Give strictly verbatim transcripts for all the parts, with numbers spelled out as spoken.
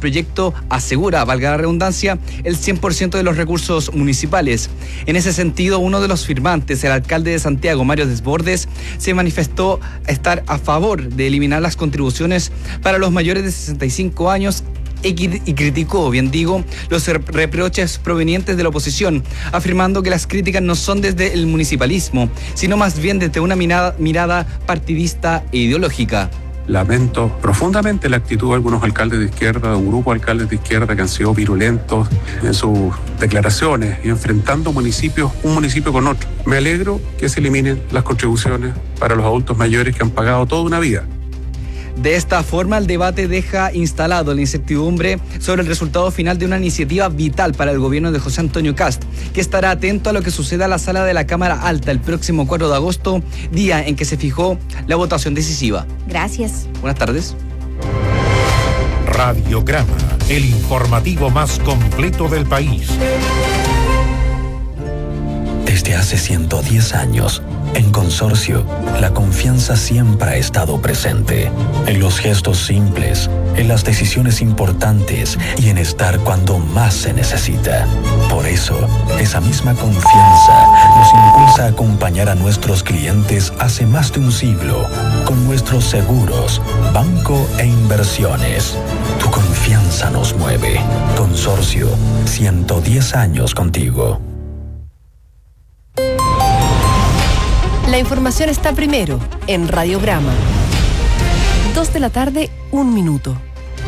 proyecto asegura, valga la redundancia, el cien por ciento de los recursos municipales. En ese sentido, uno de los firmantes, el alcalde de Santiago, Mario Desbordes, se manifestó estar a favor de eliminar las contribuciones para los mayores de sesenta y cinco años y criticó, bien digo, los reproches provenientes de la oposición, afirmando que las críticas no son desde el municipalismo, sino más bien desde una mirada, mirada partidista e ideológica. Lamento profundamente la actitud de algunos alcaldes de izquierda, de un grupo de alcaldes de izquierda que han sido virulentos en sus declaraciones y enfrentando municipios, un municipio con otro. Me alegro que se eliminen las contribuciones para los adultos mayores que han pagado toda una vida. De esta forma, el debate deja instalado la incertidumbre sobre el resultado final de una iniciativa vital para el gobierno de José Antonio Kast, que estará atento a lo que suceda en la sala de la Cámara Alta el próximo cuatro de agosto, día en que se fijó la votación decisiva. Gracias. Buenas tardes. Radiograma, el informativo más completo del país. Desde hace ciento diez años, en Consorcio, la confianza siempre ha estado presente. En los gestos simples, en las decisiones importantes y en estar cuando más se necesita. Por eso, esa misma confianza nos impulsa a acompañar a nuestros clientes hace más de un siglo con nuestros seguros, banco e inversiones. Tu confianza nos mueve. Consorcio, ciento diez años contigo. La información está primero en Radiograma. Dos de la tarde, un minuto.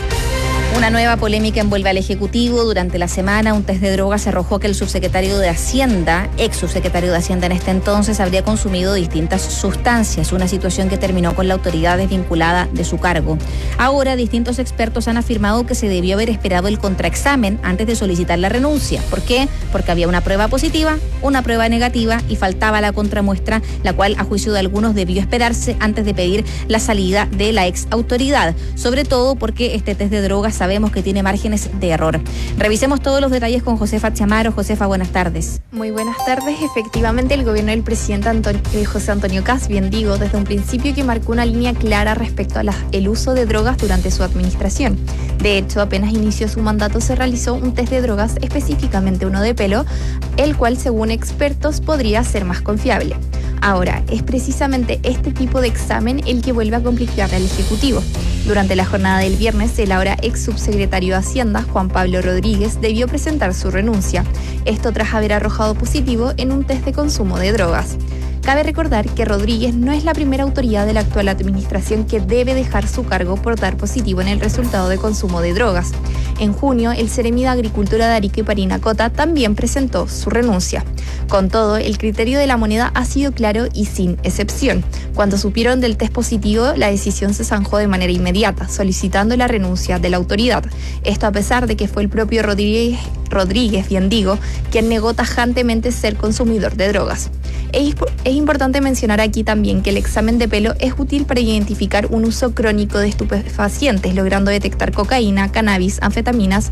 Una nueva polémica envuelve al Ejecutivo. Durante la semana, un test de drogas arrojó que el subsecretario de Hacienda, ex subsecretario de Hacienda en este entonces, habría consumido distintas sustancias, una situación que terminó con la autoridad desvinculada de su cargo. Ahora, distintos expertos han afirmado que se debió haber esperado el contraexamen antes de solicitar la renuncia. ¿Por qué? Porque había una prueba positiva, una prueba negativa y faltaba la contramuestra, la cual, a juicio de algunos, debió esperarse antes de pedir la salida de la ex autoridad. Sobre todo porque este test de drogas sabemos que tiene márgenes de error. Revisemos todos los detalles con Josefa Chamaro. Josefa, buenas tardes. Muy buenas tardes. Efectivamente, el gobierno del presidente Antonio, eh, José Antonio Kast, bien digo, desde un principio que marcó una línea clara respecto al uso de drogas durante su administración. De hecho, apenas inició su mandato se realizó un test de drogas, específicamente uno de pelo, el cual, según expertos, podría ser más confiable. Ahora, es precisamente este tipo de examen el que vuelve a complicar al Ejecutivo. Durante la jornada del viernes, el ahora ex subsecretario de Hacienda, Juan Pablo Rodríguez, debió presentar su renuncia. Esto tras haber arrojado positivo en un test de consumo de drogas. Cabe recordar que Rodríguez no es la primera autoridad de la actual administración que debe dejar su cargo por dar positivo en el resultado de consumo de drogas. En junio, el Seremi de Agricultura de Arica y Parinacota también presentó su renuncia. Con todo, el criterio de la moneda ha sido claro y sin excepción. Cuando supieron del test positivo, la decisión se zanjó de manera inmediata, solicitando la renuncia de la autoridad. Esto a pesar de que fue el propio Rodríguez, Rodríguez, bien digo, quien negó tajantemente ser consumidor de drogas. Es, es importante mencionar aquí también que el examen de pelo es útil para identificar un uso crónico de estupefacientes, logrando detectar cocaína, cannabis, anfetaminas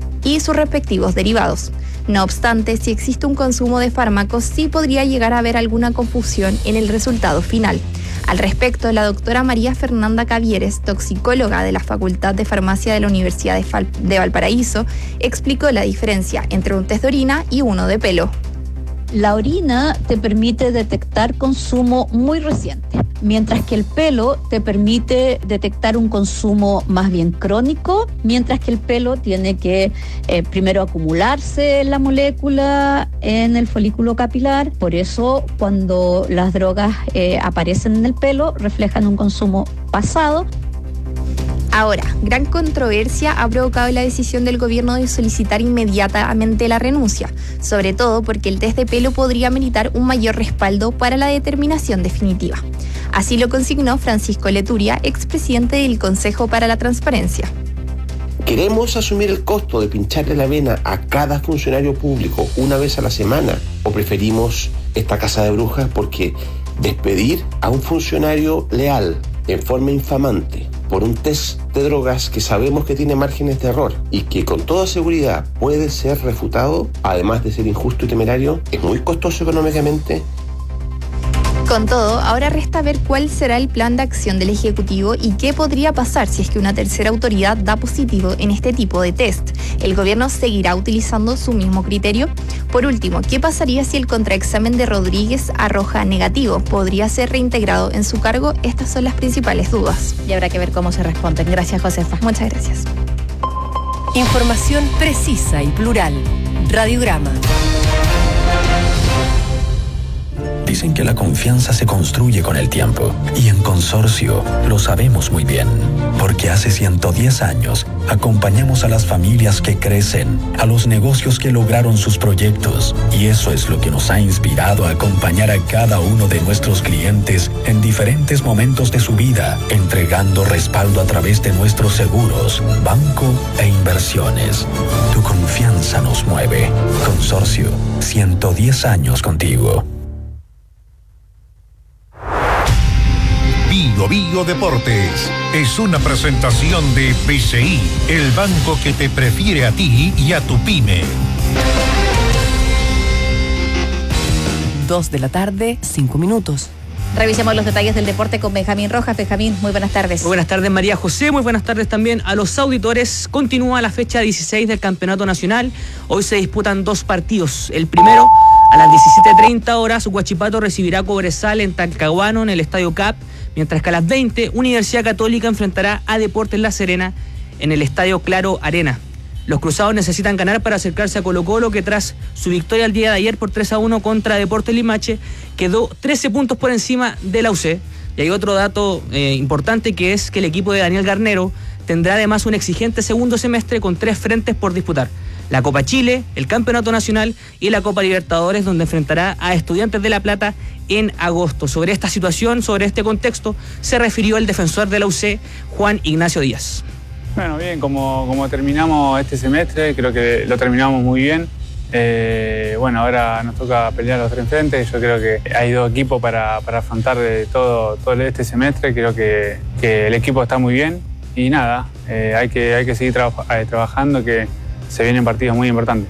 y sus respectivos derivados. No obstante, si existe un consumo de fármacos, sí podría llegar a haber alguna confusión en el resultado final. Al respecto, la doctora María Fernanda Cavieres, toxicóloga de la Facultad de Farmacia de la Universidad de, Fal- de Valparaíso, explicó la diferencia entre un test de orina y uno de pelo. La orina te permite detectar consumo muy reciente, mientras que el pelo te permite detectar un consumo más bien crónico, mientras que el pelo tiene que eh, primero acumularse la molécula en el folículo capilar. Por eso, cuando las drogas eh, aparecen en el pelo, reflejan un consumo pasado. Ahora, gran controversia ha provocado la decisión del gobierno de solicitar inmediatamente la renuncia, sobre todo porque el test de pelo podría meritar un mayor respaldo para la determinación definitiva. Así lo consignó Francisco Leturia, expresidente del Consejo para la Transparencia. ¿Queremos asumir el costo de pincharle la vena a cada funcionario público una vez a la semana? ¿O preferimos esta casa de brujas? Porque despedir a un funcionario leal en forma infamante por un test de drogas que sabemos que tiene márgenes de error y que con toda seguridad puede ser refutado, además de ser injusto y temerario, es muy costoso económicamente. Con todo, ahora resta ver cuál será el plan de acción del Ejecutivo y qué podría pasar si es que una tercera autoridad da positivo en este tipo de test. ¿El gobierno seguirá utilizando su mismo criterio? Por último, ¿qué pasaría si el contraexamen de Rodríguez arroja negativo? ¿Podría ser reintegrado en su cargo? Estas son las principales dudas. Y habrá que ver cómo se responden. Gracias, Josefa. Muchas gracias. Información precisa y plural. Radiograma. Dicen que la confianza se construye con el tiempo, y en Consorcio lo sabemos muy bien, porque hace ciento diez años acompañamos a las familias que crecen, a los negocios que lograron sus proyectos, y eso es lo que nos ha inspirado a acompañar a cada uno de nuestros clientes en diferentes momentos de su vida, entregando respaldo a través de nuestros seguros, banco e inversiones. Tu confianza nos mueve. Consorcio, ciento diez años contigo. Bio Bio Deportes es una presentación de B C I, el banco que te prefiere a ti y a tu pyme. Dos de la tarde, cinco minutos. Revisemos los detalles del deporte con Benjamín Rojas. Benjamín, muy buenas tardes. Muy buenas tardes, María José. Muy buenas tardes también a los auditores. Continúa la fecha dieciséis del Campeonato Nacional. Hoy se disputan dos partidos. El primero, a las diecisiete treinta horas, Huachipato recibirá a Cobresal en Talcahuano, en el Estadio C A P. Mientras que a las veinte, Universidad Católica enfrentará a Deportes La Serena en el Estadio Claro Arena. Los cruzados necesitan ganar para acercarse a Colo-Colo, que tras su victoria el día de ayer por tres a uno contra Deportes Limache, quedó trece puntos por encima de la U C. Y hay otro dato eh, importante, que es que el equipo de Daniel Garnero tendrá además un exigente segundo semestre con tres frentes por disputar: la Copa Chile, el Campeonato Nacional y la Copa Libertadores, donde enfrentará a Estudiantes de La Plata en agosto. Sobre esta situación, sobre este contexto, se refirió el defensor de la U C, Juan Ignacio Díaz. Bueno, bien, como, como terminamos este semestre, creo que lo terminamos muy bien. Eh, bueno, ahora nos toca pelear los tres frentes. Yo creo que hay dos equipos para, para afrontar de todo, todo este semestre. Creo que, que el equipo está muy bien y nada, eh, hay, que, hay que seguir traba, eh, trabajando, que se vienen partidos muy importantes.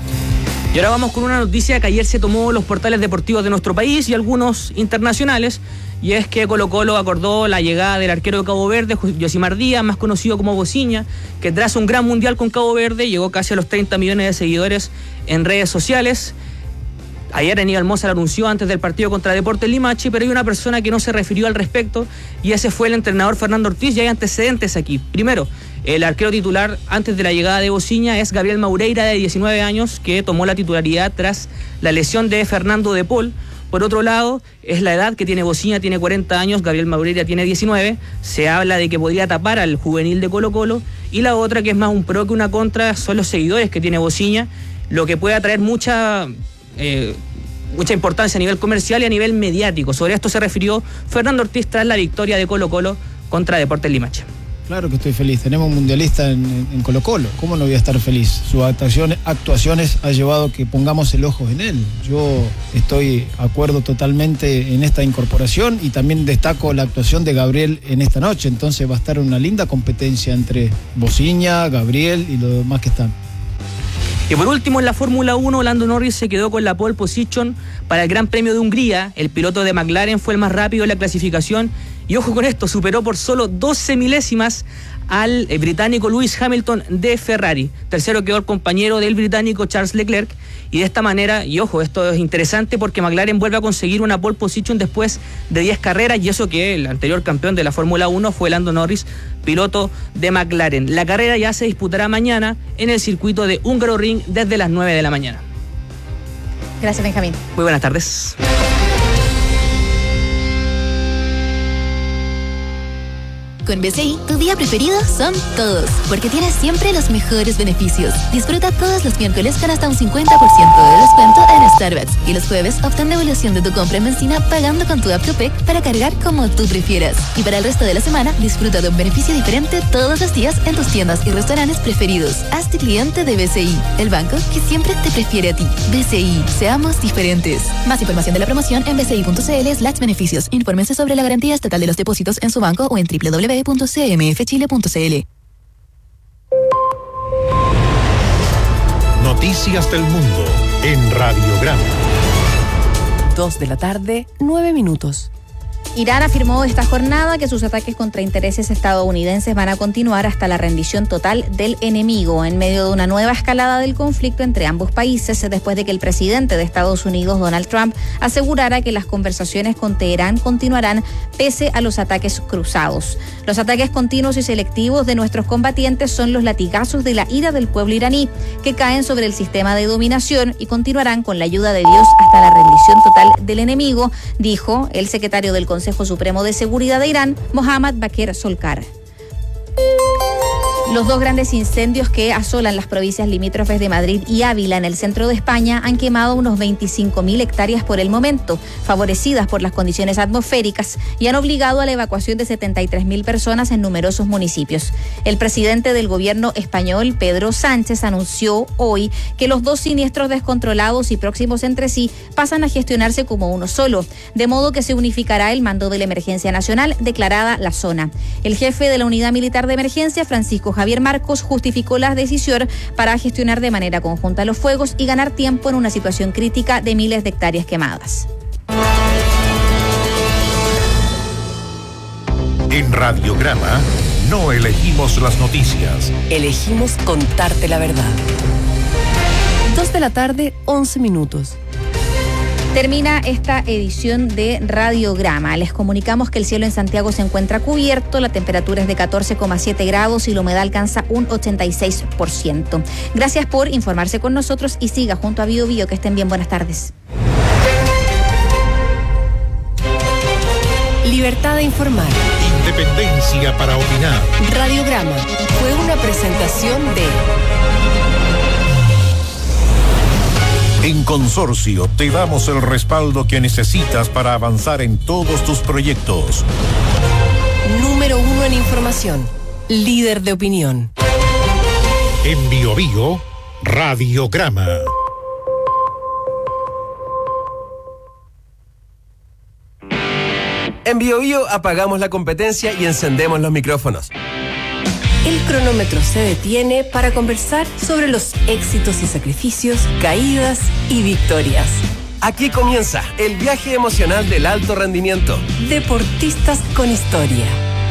Y ahora vamos con una noticia que ayer se tomó los portales deportivos de nuestro país y algunos internacionales, y es que Colo-Colo acordó la llegada del arquero de Cabo Verde, Yosimar Díaz, más conocido como Bociña, que tras un gran mundial con Cabo Verde llegó casi a los treinta millones de seguidores en redes sociales. Ayer Aníbal Mosa lo anunció antes del partido contra Deportes Limache, pero hay una persona que no se refirió al respecto, y ese fue el entrenador Fernando Ortiz, y hay antecedentes aquí. Primero, el arquero titular antes de la llegada de Bociña es Gabriel Maureira, de diecinueve años, que tomó la titularidad tras la lesión de Fernando de Paul. Por otro lado, es la edad que tiene Bociña, tiene cuarenta años, Gabriel Maureira tiene diecinueve, se habla de que podría tapar al juvenil de Colo-Colo, y la otra, que es más un pro que una contra, son los seguidores que tiene Bociña, lo que puede atraer mucha... Eh, mucha importancia a nivel comercial y a nivel mediático. Sobre esto se refirió Fernando Ortiz tras la victoria de Colo-Colo contra Deportes Limache. Claro que estoy feliz, tenemos un mundialista en, en Colo-Colo, ¿cómo no voy a estar feliz? Sus actuaciones, actuaciones ha llevado a que pongamos el ojo en él. Yo estoy de acuerdo totalmente en esta incorporación, y también destaco la actuación de Gabriel en esta noche. Entonces va a estar una linda competencia entre Bociña, Gabriel y los demás que están. Y por último, en la Fórmula uno, Lando Norris se quedó con la pole position para el Gran Premio de Hungría. El piloto de McLaren fue el más rápido en la clasificación y, ojo con esto, superó por solo doce milésimas al británico Lewis Hamilton de Ferrari. Tercero quedó el compañero del británico Charles Leclerc, y de esta manera, y ojo, esto es interesante porque McLaren vuelve a conseguir una pole position después de diez carreras, y eso que el anterior campeón de la Fórmula uno fue Lando Norris, piloto de McLaren. La carrera ya se disputará mañana en el circuito de Hungaroring desde las nueve de la mañana. Gracias, Benjamín. Muy buenas tardes. Con B C I, tu día preferido son todos, porque tienes siempre los mejores beneficios. Disfruta todos los miércoles con hasta un cincuenta por ciento de descuento en Starbucks, y los jueves obtén devolución de tu compra en benzina pagando con tu app Copec para cargar como tú prefieras. Y para el resto de la semana, disfruta de un beneficio diferente todos los días en tus tiendas y restaurantes preferidos. Hazte cliente de B C I, el banco que siempre te prefiere a ti. B C I, seamos diferentes. Más información de la promoción en bci.cl slash beneficios. Infórmense sobre la garantía estatal de los depósitos en su banco o en doble u doble u doble u punto c m f chile punto c l. Noticias del mundo en Radiograma. dos de la tarde, nueve minutos. Irán afirmó esta jornada que sus ataques contra intereses estadounidenses van a continuar hasta la rendición total del enemigo, en medio de una nueva escalada del conflicto entre ambos países, después de que el presidente de Estados Unidos, Donald Trump, asegurara que las conversaciones con Teherán continuarán pese a los ataques cruzados. Los ataques continuos y selectivos de nuestros combatientes son los latigazos de la ira del pueblo iraní, que caen sobre el sistema de dominación y continuarán con la ayuda de Dios hasta la rendición total del enemigo, dijo el secretario del Consejo Supremo de Seguridad de Irán, Mohammad Bakr Solkar. Los dos grandes incendios que asolan las provincias limítrofes de Madrid y Ávila en el centro de España han quemado unos veinticinco mil hectáreas por el momento, favorecidas por las condiciones atmosféricas, y han obligado a la evacuación de setenta y tres mil personas en numerosos municipios. El presidente del gobierno español, Pedro Sánchez, anunció hoy que los dos siniestros descontrolados y próximos entre sí pasan a gestionarse como uno solo, de modo que se unificará el mando de la emergencia nacional declarada la zona. El jefe de la Unidad Militar de Emergencia, Francisco Javier Marcos, justificó la decisión para gestionar de manera conjunta los fuegos y ganar tiempo en una situación crítica de miles de hectáreas quemadas. En Radiograma no elegimos las noticias. Elegimos contarte la verdad. dos de la tarde, once minutos. Termina esta edición de Radiograma. Les comunicamos que el cielo en Santiago se encuentra cubierto, la temperatura es de catorce coma siete grados y la humedad alcanza un ochenta y seis por ciento. Gracias por informarse con nosotros y siga junto a Bio Bio. Que estén bien, buenas tardes. Libertad de informar. Independencia para opinar. Radiograma fue una presentación de... En Consorcio te damos el respaldo que necesitas para avanzar en todos tus proyectos. Número uno en información. Líder de opinión. En Bio Bio, Radiograma. En Bio Bio apagamos la competencia y encendemos los micrófonos. El cronómetro se detiene para conversar sobre los éxitos y sacrificios, caídas y victorias. Aquí comienza el viaje emocional del alto rendimiento. Deportistas con historia.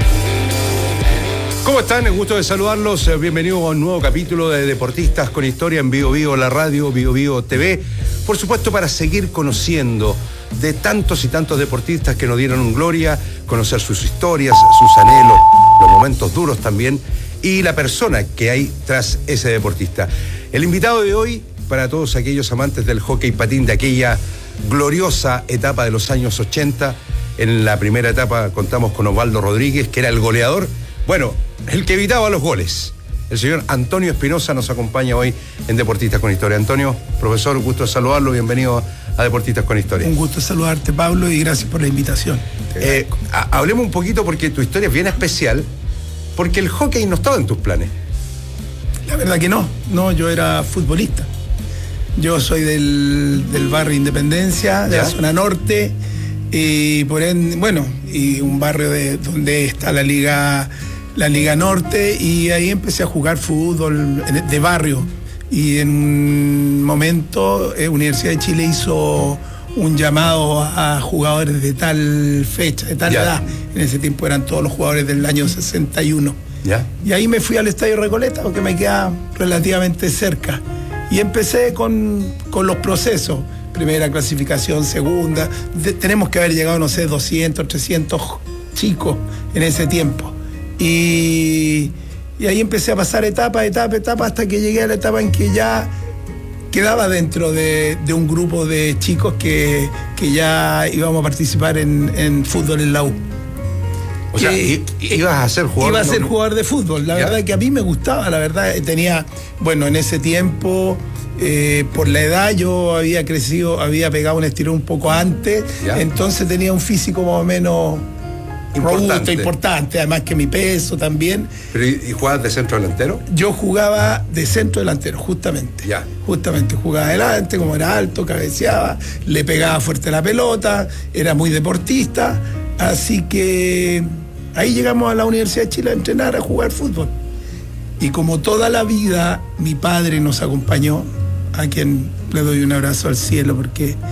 ¿Cómo están? Un gusto de saludarlos. Bienvenidos a un nuevo capítulo de Deportistas con Historia en Bio Bio, la radio, Bio Bio T V. Por supuesto, para seguir conociendo de tantos y tantos deportistas que nos dieron gloria, conocer sus historias, sus anhelos, los momentos duros también, y la persona que hay tras ese deportista. El invitado de hoy, para todos aquellos amantes del hockey patín de aquella gloriosa etapa de los años ochenta, en la primera etapa contamos con Osvaldo Rodríguez, que era el goleador, bueno, el que evitaba los goles. El señor Antonio Espinosa nos acompaña hoy en Deportistas con Historia. Antonio, profesor, gusto de saludarlo, bienvenido a Deportistas con Historia. Un gusto saludarte, Pablo, y gracias por la invitación. Eh, a, hablemos un poquito porque tu historia es bien especial, porque el hockey no estaba en tus planes. La verdad que no, no, yo era futbolista. Yo soy del, del barrio Independencia, de ¿Ya? la zona norte, y por ende, bueno, y un barrio de, donde está la Liga, la Liga Norte, y ahí empecé a jugar fútbol de barrio. Y en un momento, eh, Universidad de Chile hizo un llamado a jugadores de tal fecha, de tal ya. edad. En ese tiempo eran todos los jugadores del año sesenta y uno. Ya. Y ahí me fui al Estadio Recoleta, porque me queda relativamente cerca. Y empecé con, con los procesos. Primera clasificación, segunda. De, tenemos que haber llegado, no sé, doscientos, trescientos chicos en ese tiempo. Y, y ahí empecé a pasar etapa, etapa, etapa, hasta que llegué a la etapa en que ya quedaba dentro de, de un grupo de chicos que, que ya íbamos a participar en, en fútbol en la U. O sea, que, ibas a ser jugador. Iba a ser jugador de fútbol. La ¿Ya? verdad que a mí me gustaba, la verdad. Tenía, bueno, en ese tiempo, eh, por la edad, yo había crecido, había pegado un estirón un poco antes. ¿Ya? Entonces tenía un físico más o menos importante. robusto, importante. Además que mi peso también. ¿Pero y, y jugabas de centro delantero? Yo jugaba de centro delantero, justamente. Ya. Justamente jugaba adelante, como era alto, cabeceaba, le pegaba fuerte la pelota, era muy deportista. Así que ahí llegamos a la Universidad de Chile a entrenar, a jugar fútbol. Y como toda la vida, mi padre nos acompañó, a quien le doy un abrazo al cielo, porque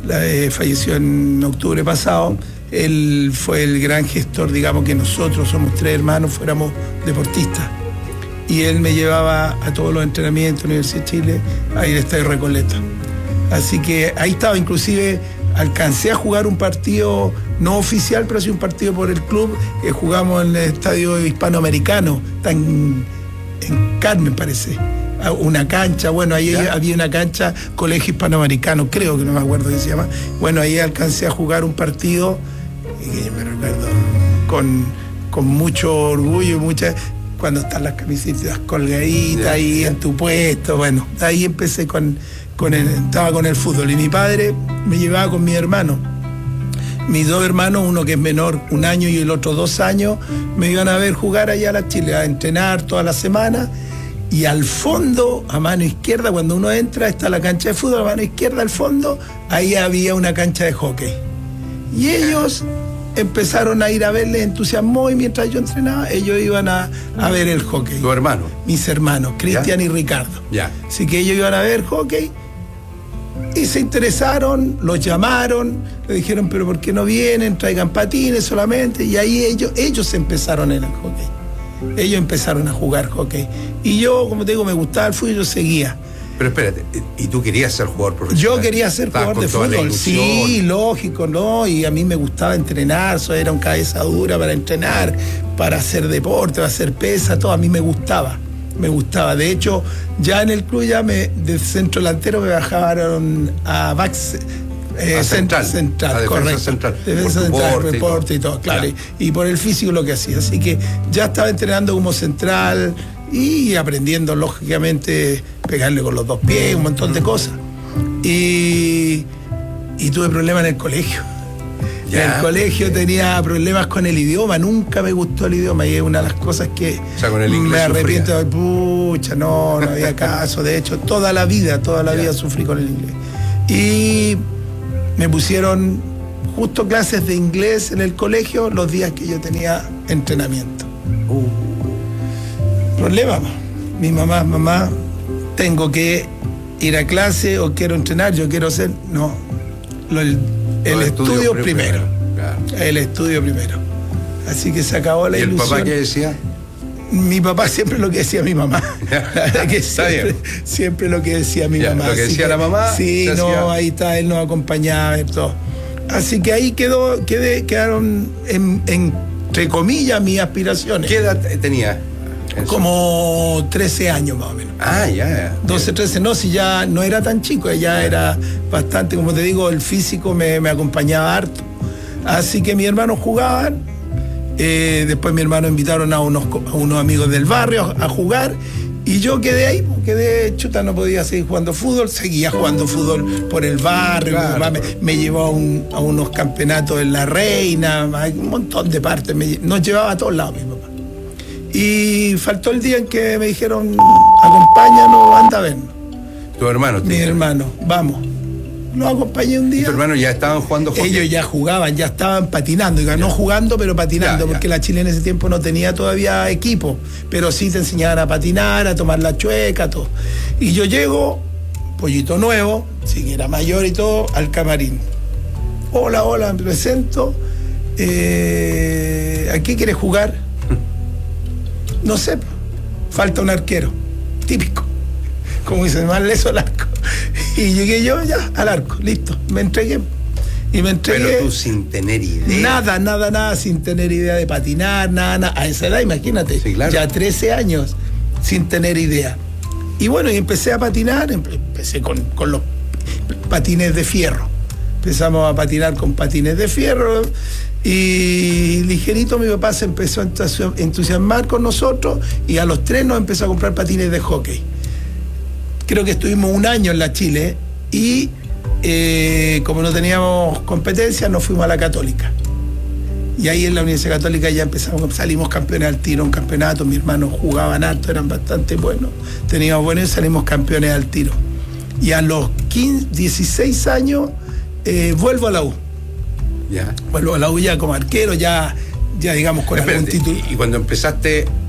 la, eh, falleció en octubre pasado. Él fue el gran gestor, digamos, que nosotros somos tres hermanos, fuéramos deportistas. Y él me llevaba a todos los entrenamientos de la Universidad de Chile, ahí al Estadio Recoleta. Así que ahí estaba, inclusive alcancé a jugar un partido no oficial, pero sí un partido por el club, que jugamos en el Estadio Hispanoamericano, está en, en Carmen, parece. Una cancha, bueno, ahí ¿Ya? había una cancha, Colegio Hispanoamericano, creo que no me acuerdo qué se llama. Bueno, ahí alcancé a jugar un partido, y me recuerdo, con, con mucho orgullo y mucha... Cuando están las camisetas colgaditas ¿Ya? ahí ¿Ya? en tu puesto, bueno, ahí empecé con, con el, estaba con el fútbol. Y mi padre me llevaba con mi hermano. Mis dos hermanos, uno que es menor un año y el otro dos años, me iban a ver jugar allá a la Chile, a entrenar toda la semana. Y al fondo, a mano izquierda, cuando uno entra, está la cancha de fútbol, a mano izquierda al fondo, ahí había una cancha de hockey. Y ellos empezaron a ir a verles, entusiasmó, y mientras yo entrenaba, ellos iban a, a ver el hockey. ¿Tu hermano? Mis hermanos, Cristian y Ricardo. Ya. Así que ellos iban a ver hockey y se interesaron, los llamaron, le dijeron, pero ¿por qué no vienen? Traigan patines solamente. Y ahí ellos, ellos empezaron en el hockey. Ellos empezaron a jugar hockey. Y yo, como te digo, me gustaba el fútbol, yo seguía. Pero espérate, ¿y tú querías ser jugador profesional? Yo quería ser jugador de fútbol, sí, lógico, ¿no? Y a mí me gustaba entrenar, eso era un cabeza dura para entrenar, para hacer deporte, para hacer pesa, todo, a mí me gustaba, me gustaba. De hecho, ya en el club, ya me, de centro delantero me bajaron a back, eh, a central, central, a defensa correcto. Central. Defensa central, deporte y todo, y todo claro. Y, y por el físico lo que hacía. Así que ya estaba entrenando como central y aprendiendo, lógicamente, pegarle con los dos pies, un montón de cosas. Y, y tuve problemas en el colegio. Ya. En el colegio tenía problemas con el idioma, nunca me gustó el idioma y es una de las cosas que o sea, con el inglés me arrepiento. Sufría. Pucha, no, no había caso. De hecho, toda la vida, toda la ya. vida sufrí con el inglés. Y me pusieron justo clases de inglés en el colegio los días que yo tenía entrenamiento. Uh. Problema, mi mamá, mamá, tengo que ir a clase o quiero entrenar, yo quiero ser, no, lo, el, el no, estudio, estudio primero, primero. Claro. El estudio primero. Así que se acabó la ¿Y ilusión. el papá qué decía? Mi papá siempre lo que decía mi mamá. La verdad que siempre, siempre lo que decía mi ya, mamá. Lo que Así decía que, la mamá. Sí, no, hacía... ahí está, él nos acompañaba y todo. Así que ahí quedó, quedé, quedaron en, en, entre comillas mis aspiraciones. ¿Qué edad tenía? Eso. Como trece años más o menos. Ah, ya. Yeah. doce, trece, no, si ya no era tan chico, ya era bastante, como te digo, el físico me, me acompañaba harto. Así que mis hermanos jugaban, eh, después mis hermanos invitaron a unos, a unos amigos del barrio a, a jugar, y yo quedé ahí, quedé chuta, no podía seguir jugando fútbol, seguía jugando fútbol por el barrio, claro, mi mamá me, me llevó a, un, a unos campeonatos en La Reina, un montón de partes, me, nos llevaba a todos lados mi papá. Y faltó el día en que me dijeron, acompáñanos, anda a vernos. ¿Tu hermano? Mi hermano, vamos. Los acompañé un día. ¿Tu hermano ya estaban jugando hockey? Ellos ya jugaban, ya estaban patinando, ya. no jugando, pero patinando, ya, porque ya. la Chile en ese tiempo no tenía todavía equipo, pero sí te enseñaban a patinar, a tomar la chueca, todo. Y yo llego, pollito nuevo, sí que era mayor y todo, al camarín. Hola, hola, me presento. Eh, ¿A qué quieres jugar? No sé, falta un arquero, típico, como dicen, más leso al arco. Y llegué yo ya al arco, listo, me entregué. Y me entregué. Pero tú sin tener idea. Nada, nada, nada, sin tener idea de patinar, nada, nada. A esa edad, imagínate, sí, claro. ya trece años, sin tener idea. Y bueno, y empecé a patinar, empecé con, con los patines de fierro. Empezamos a patinar con patines de fierro. Y ligerito mi papá se empezó a entusiasmar con nosotros y a los tres nos empezó a comprar patines de hockey. Creo que estuvimos un año en la Chile y eh, como no teníamos competencia nos fuimos a la Católica. Y ahí en la Universidad Católica ya empezamos, salimos campeones al tiro, un campeonato, mis hermanos jugaban harto, eran bastante buenos, teníamos buenos y salimos campeones al tiro. Y a los quince, dieciséis años eh, vuelvo a la U. Ya. Vuelvo a la U ya como arquero, ya, ya digamos con Espérate, algún título. Y cuando empezaste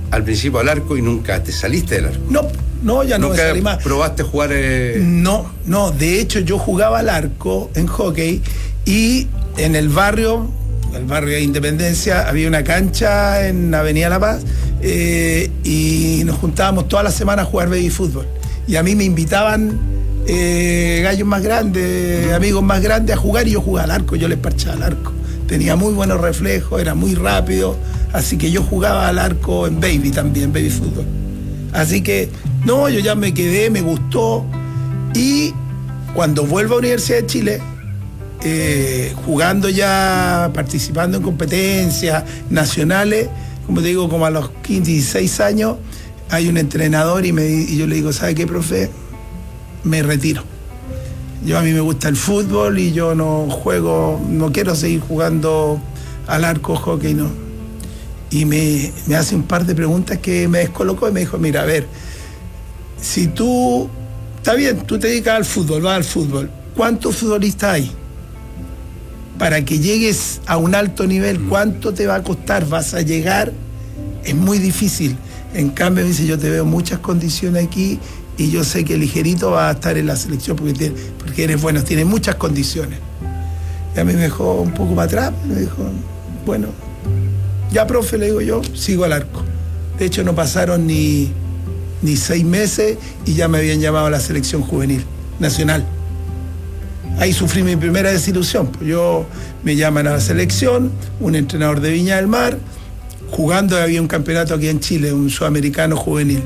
al principio al arco y nunca te saliste del arco. No, no, ya no me ¿Nunca salí más. probaste jugar? Eh... No, no, de hecho yo jugaba al arco en hockey y en el barrio, el barrio de Independencia, había una cancha en Avenida La Paz eh, y nos juntábamos todas las semanas a jugar baby fútbol. Y a mí me invitaban eh, gallos más grandes, amigos más grandes a jugar y yo jugaba al arco, yo les parchaba al arco. Tenía muy buenos reflejos, era muy rápido, así que yo jugaba al arco en baby también, baby fútbol. Así que, no, yo ya me quedé, me gustó. Y cuando vuelvo a la Universidad de Chile, eh, jugando ya, participando en competencias nacionales, como te digo, como a los quince, dieciséis años, hay un entrenador y, me, y yo le digo, ¿sabe qué, profe? Me retiro. Yo a mí me gusta el fútbol y yo no juego, no quiero seguir jugando al arco, hockey, no. Y me, me hace un par de preguntas que me descolocó y me dijo, mira, a ver, si tú, está bien, tú te dedicas al fútbol, vas al fútbol, ¿cuántos futbolistas hay? Para que llegues a un alto nivel, ¿cuánto te va a costar? ¿Vas a llegar? Es muy difícil. En cambio, me dice, yo te veo muchas condiciones aquí y yo sé que ligerito va a estar en la selección porque, tiene, porque eres bueno, tiene muchas condiciones. Y a mí me dejó un poco para atrás, me dijo, bueno, ya, profe, le digo yo, sigo al arco. De hecho, no pasaron ni, ni seis meses y ya me habían llamado a la selección juvenil nacional. Ahí sufrí mi primera desilusión. Pues yo me llaman a la selección, un entrenador de Viña del Mar, jugando, había un campeonato aquí en Chile, un sudamericano juvenil.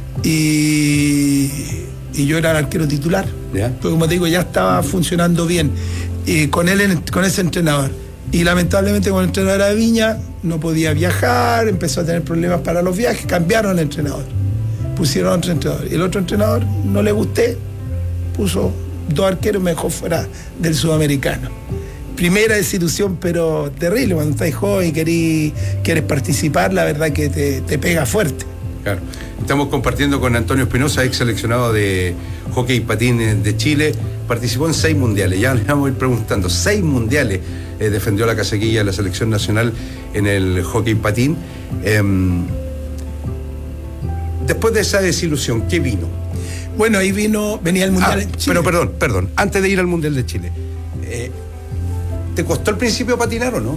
Y, y yo era el arquero titular. ¿Ya? Pues como te digo, ya estaba funcionando bien y con él, con ese entrenador. Y lamentablemente con el entrenador de Viña no podía viajar, empezó a tener problemas para los viajes, cambiaron el entrenador. Pusieron otro entrenador. Y el otro entrenador no le gusté, puso dos arqueros, me dejó fuera del sudamericano. Primera desilusión, pero terrible. Cuando estás joven y querís, quieres participar, la verdad que te, te pega fuerte. Claro. Estamos compartiendo con Antonio Espinosa, ex seleccionado de hockey y patín de Chile. Participó en seis mundiales. Ya le vamos a ir preguntando. Seis mundiales eh, defendió la casaquilla de la selección nacional en el hockey y patín. Eh, después de esa desilusión, ¿qué vino? Bueno, ahí vino, venía el mundial ah, en Chile. Pero perdón, perdón. Antes de ir al mundial de Chile, eh, ¿te costó al principio patinar o no?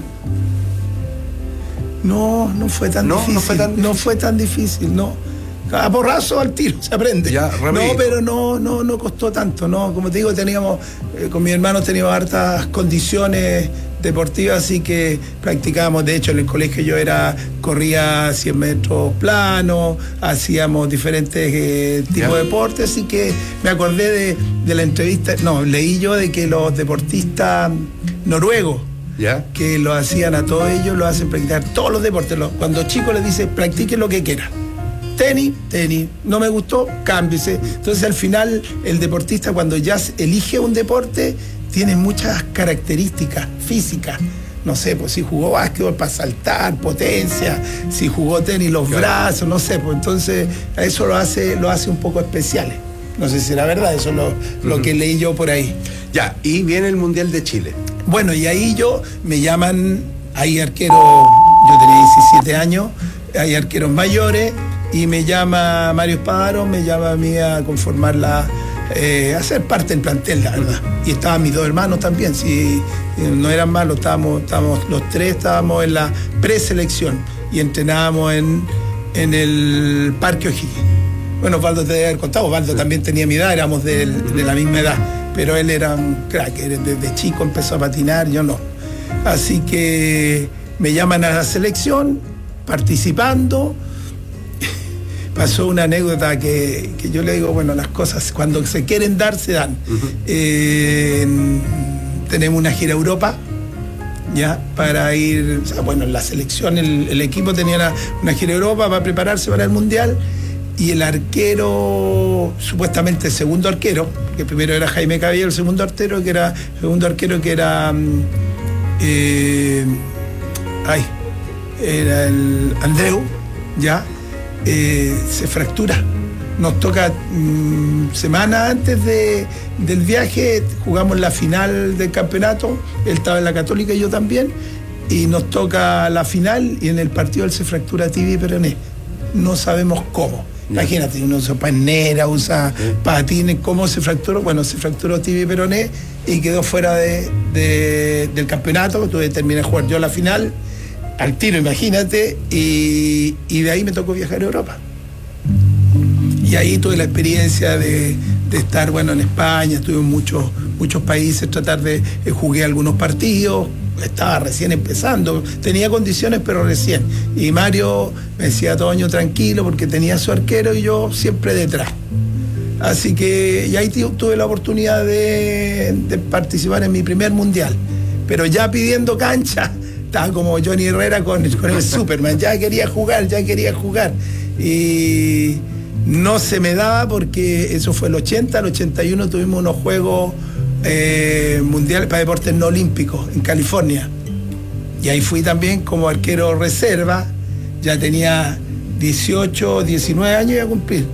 No, no fue tan no, difícil. No fue tan difícil. No fue tan difícil, no. A porrazo al tiro se aprende. Ya, no, pero no, no, no costó tanto, no. Como te digo, teníamos, eh, con mi hermano teníamos hartas condiciones deportivas, así que practicábamos. De hecho, en el colegio yo era, corría cien metros planos, hacíamos diferentes eh, tipos de deportes, así que me acordé de, de la entrevista, no, leí yo de que los deportistas noruegos, ¿ya? Que lo hacían a todos ellos, lo hacen practicar todos los deportes. Cuando chicos les dicen, practiquen lo que quieran. Tenis, tenis, no me gustó, cámbiese. Entonces al final el deportista cuando ya elige un deporte tiene muchas características físicas. No sé, pues si jugó básquetbol para saltar, potencia, si jugó tenis, los claro. brazos, no sé, pues entonces eso lo hace, lo hace un poco especiales. No sé si será verdad, eso es lo, uh-huh. lo que leí yo por ahí. Ya, y viene el Mundial de Chile. Bueno, y ahí yo, me llaman, hay arqueros, yo tenía diecisiete años, hay arqueros mayores, y me llama Mario Espadaro, me llama a mí a conformar la, eh, a ser parte del plantel, la verdad. Y estaban mis dos hermanos también, si no eran malos, estábamos, estábamos los tres, estábamos en la preselección y entrenábamos en, en el Parque O'Higgins. Bueno, Osvaldo te debe haber contado, Osvaldo también tenía mi edad, éramos de, de la misma edad, pero él era un crack, desde chico empezó a patinar, yo no. Así que me llaman a la selección, participando. Pasó una anécdota que, que yo le digo, bueno, las cosas cuando se quieren dar, se dan. Uh-huh. Eh, tenemos una gira a Europa, ya, para ir, o sea, bueno, la selección, el, el equipo tenía una, una gira a Europa para prepararse para el Mundial, y el arquero, supuestamente el segundo arquero, que primero era Jaime Cabello, el segundo arquero, que era, el segundo arquero que era, eh, ay, era el Andreu, ya, Eh, se fractura. Nos toca mmm, semana antes de, del viaje, jugamos la final del campeonato, él estaba en la Católica y yo también, y nos toca la final y en el partido él se fractura tibia y peroné. no sabemos cómo. Imagínate, uno usa panera, usa sí. patines, ¿cómo se fracturó? Bueno, se fracturó tibia y peroné y quedó fuera de, de, del campeonato. Tuve que terminar de jugar yo la final, al tiro, imagínate, y, y de ahí me tocó viajar a Europa. Y ahí tuve la experiencia de, de estar, bueno, en España, estuve en muchos, muchos países, tratar de, eh, jugué algunos partidos. Estaba recién empezando, tenía condiciones pero recién, y Mario me decía todo año tranquilo porque tenía su arquero y yo siempre detrás, así que y ahí tuve la oportunidad de, de participar en mi primer mundial, pero ya pidiendo cancha, estaba como Johnny Herrera con, con el Superman, ya quería jugar, ya quería jugar, y no se me daba porque eso fue el ochenta, el ochenta y uno tuvimos unos juegos Eh, mundial para deportes no olímpicos en California, y ahí fui también como arquero reserva, ya tenía dieciocho, diecinueve años iba a cumplir,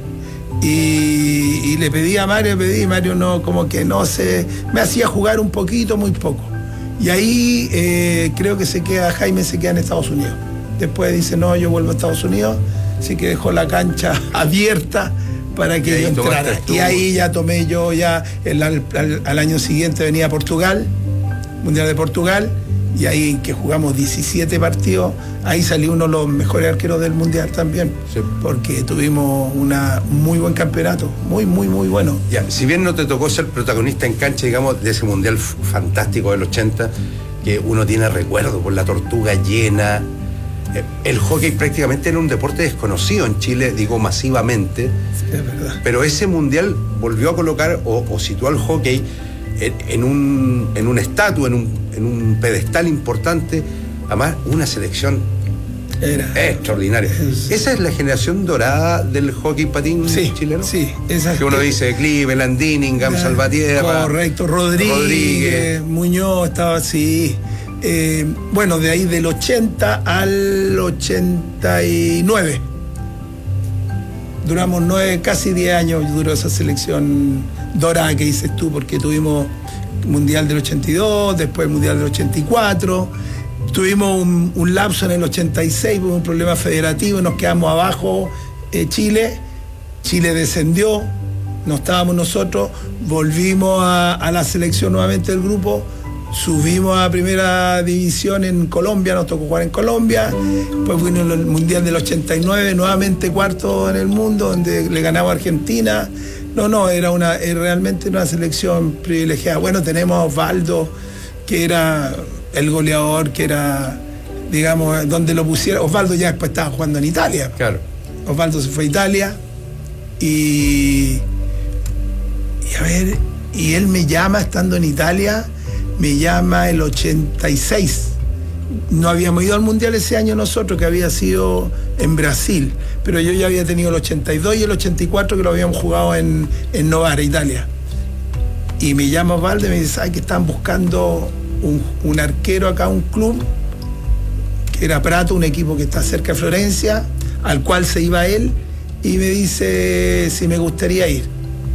y, y le pedí a Mario, le pedí, Mario no, como que no se, me hacía jugar un poquito, muy poco, y ahí eh, creo que se queda, Jaime se queda en Estados Unidos, después dice no, yo vuelvo a Estados Unidos, así que dejó la cancha abierta para que yo entrara. Y ahí ya tomé yo, ya el, al, al, al año siguiente venía a Portugal, Mundial de Portugal, y ahí que jugamos diecisiete partidos, ahí salí uno de los mejores arqueros del Mundial también, sí. Porque tuvimos una muy buen campeonato, muy, muy, muy bueno. Ya, si bien no te tocó ser protagonista en cancha, digamos, de ese Mundial fantástico del ochenta, que uno tiene recuerdo por la Tortuga llena, el hockey prácticamente era un deporte desconocido en Chile, digo masivamente, sí, es verdad. Pero ese mundial volvió a colocar o, o situó al hockey en, en un en un estatua, en un, en un pedestal importante, además una selección era extraordinaria. Es, esa es la generación dorada del hockey patín sí, chileno. Sí, esa que uno que, dice Cleveland, Dinningham, ya, Salvatierra. Correcto, Rodríguez, Rodríguez, Muñoz estaba así. Eh, bueno, de ahí del ochenta al ochenta y nueve. Duramos nueve, casi diez años duró esa selección dorada que dices tú, porque tuvimos Mundial del ochenta y dos, después Mundial del ochenta y cuatro. Tuvimos un, un lapso en el ochenta y seis, hubo un problema federativo, nos quedamos abajo eh, Chile. Chile descendió, no estábamos nosotros, volvimos a, a la selección nuevamente del grupo. Subimos a primera división en Colombia, nos tocó jugar en Colombia, después vino el Mundial del ochenta y nueve, nuevamente cuarto en el mundo, donde le ganamos a Argentina. No, no, era una era realmente una selección privilegiada. Bueno, tenemos a Osvaldo, que era el goleador, que era, digamos, donde lo pusieron. Osvaldo ya después estaba jugando en Italia. Claro. Osvaldo se fue a Italia y, y a ver, y él me llama estando en Italia. Me llama el ochenta y seis. No habíamos ido al Mundial ese año nosotros, que había sido en Brasil, pero yo ya había tenido el ochenta y dos y el ochenta y cuatro, que lo habíamos jugado en, en Novara, Italia. Y me llama Osvaldo y me dice, ¿sabes que están buscando un, un arquero acá, un club? Que era Prato, un equipo que está cerca de Florencia, al cual se iba él, y me dice si me gustaría ir.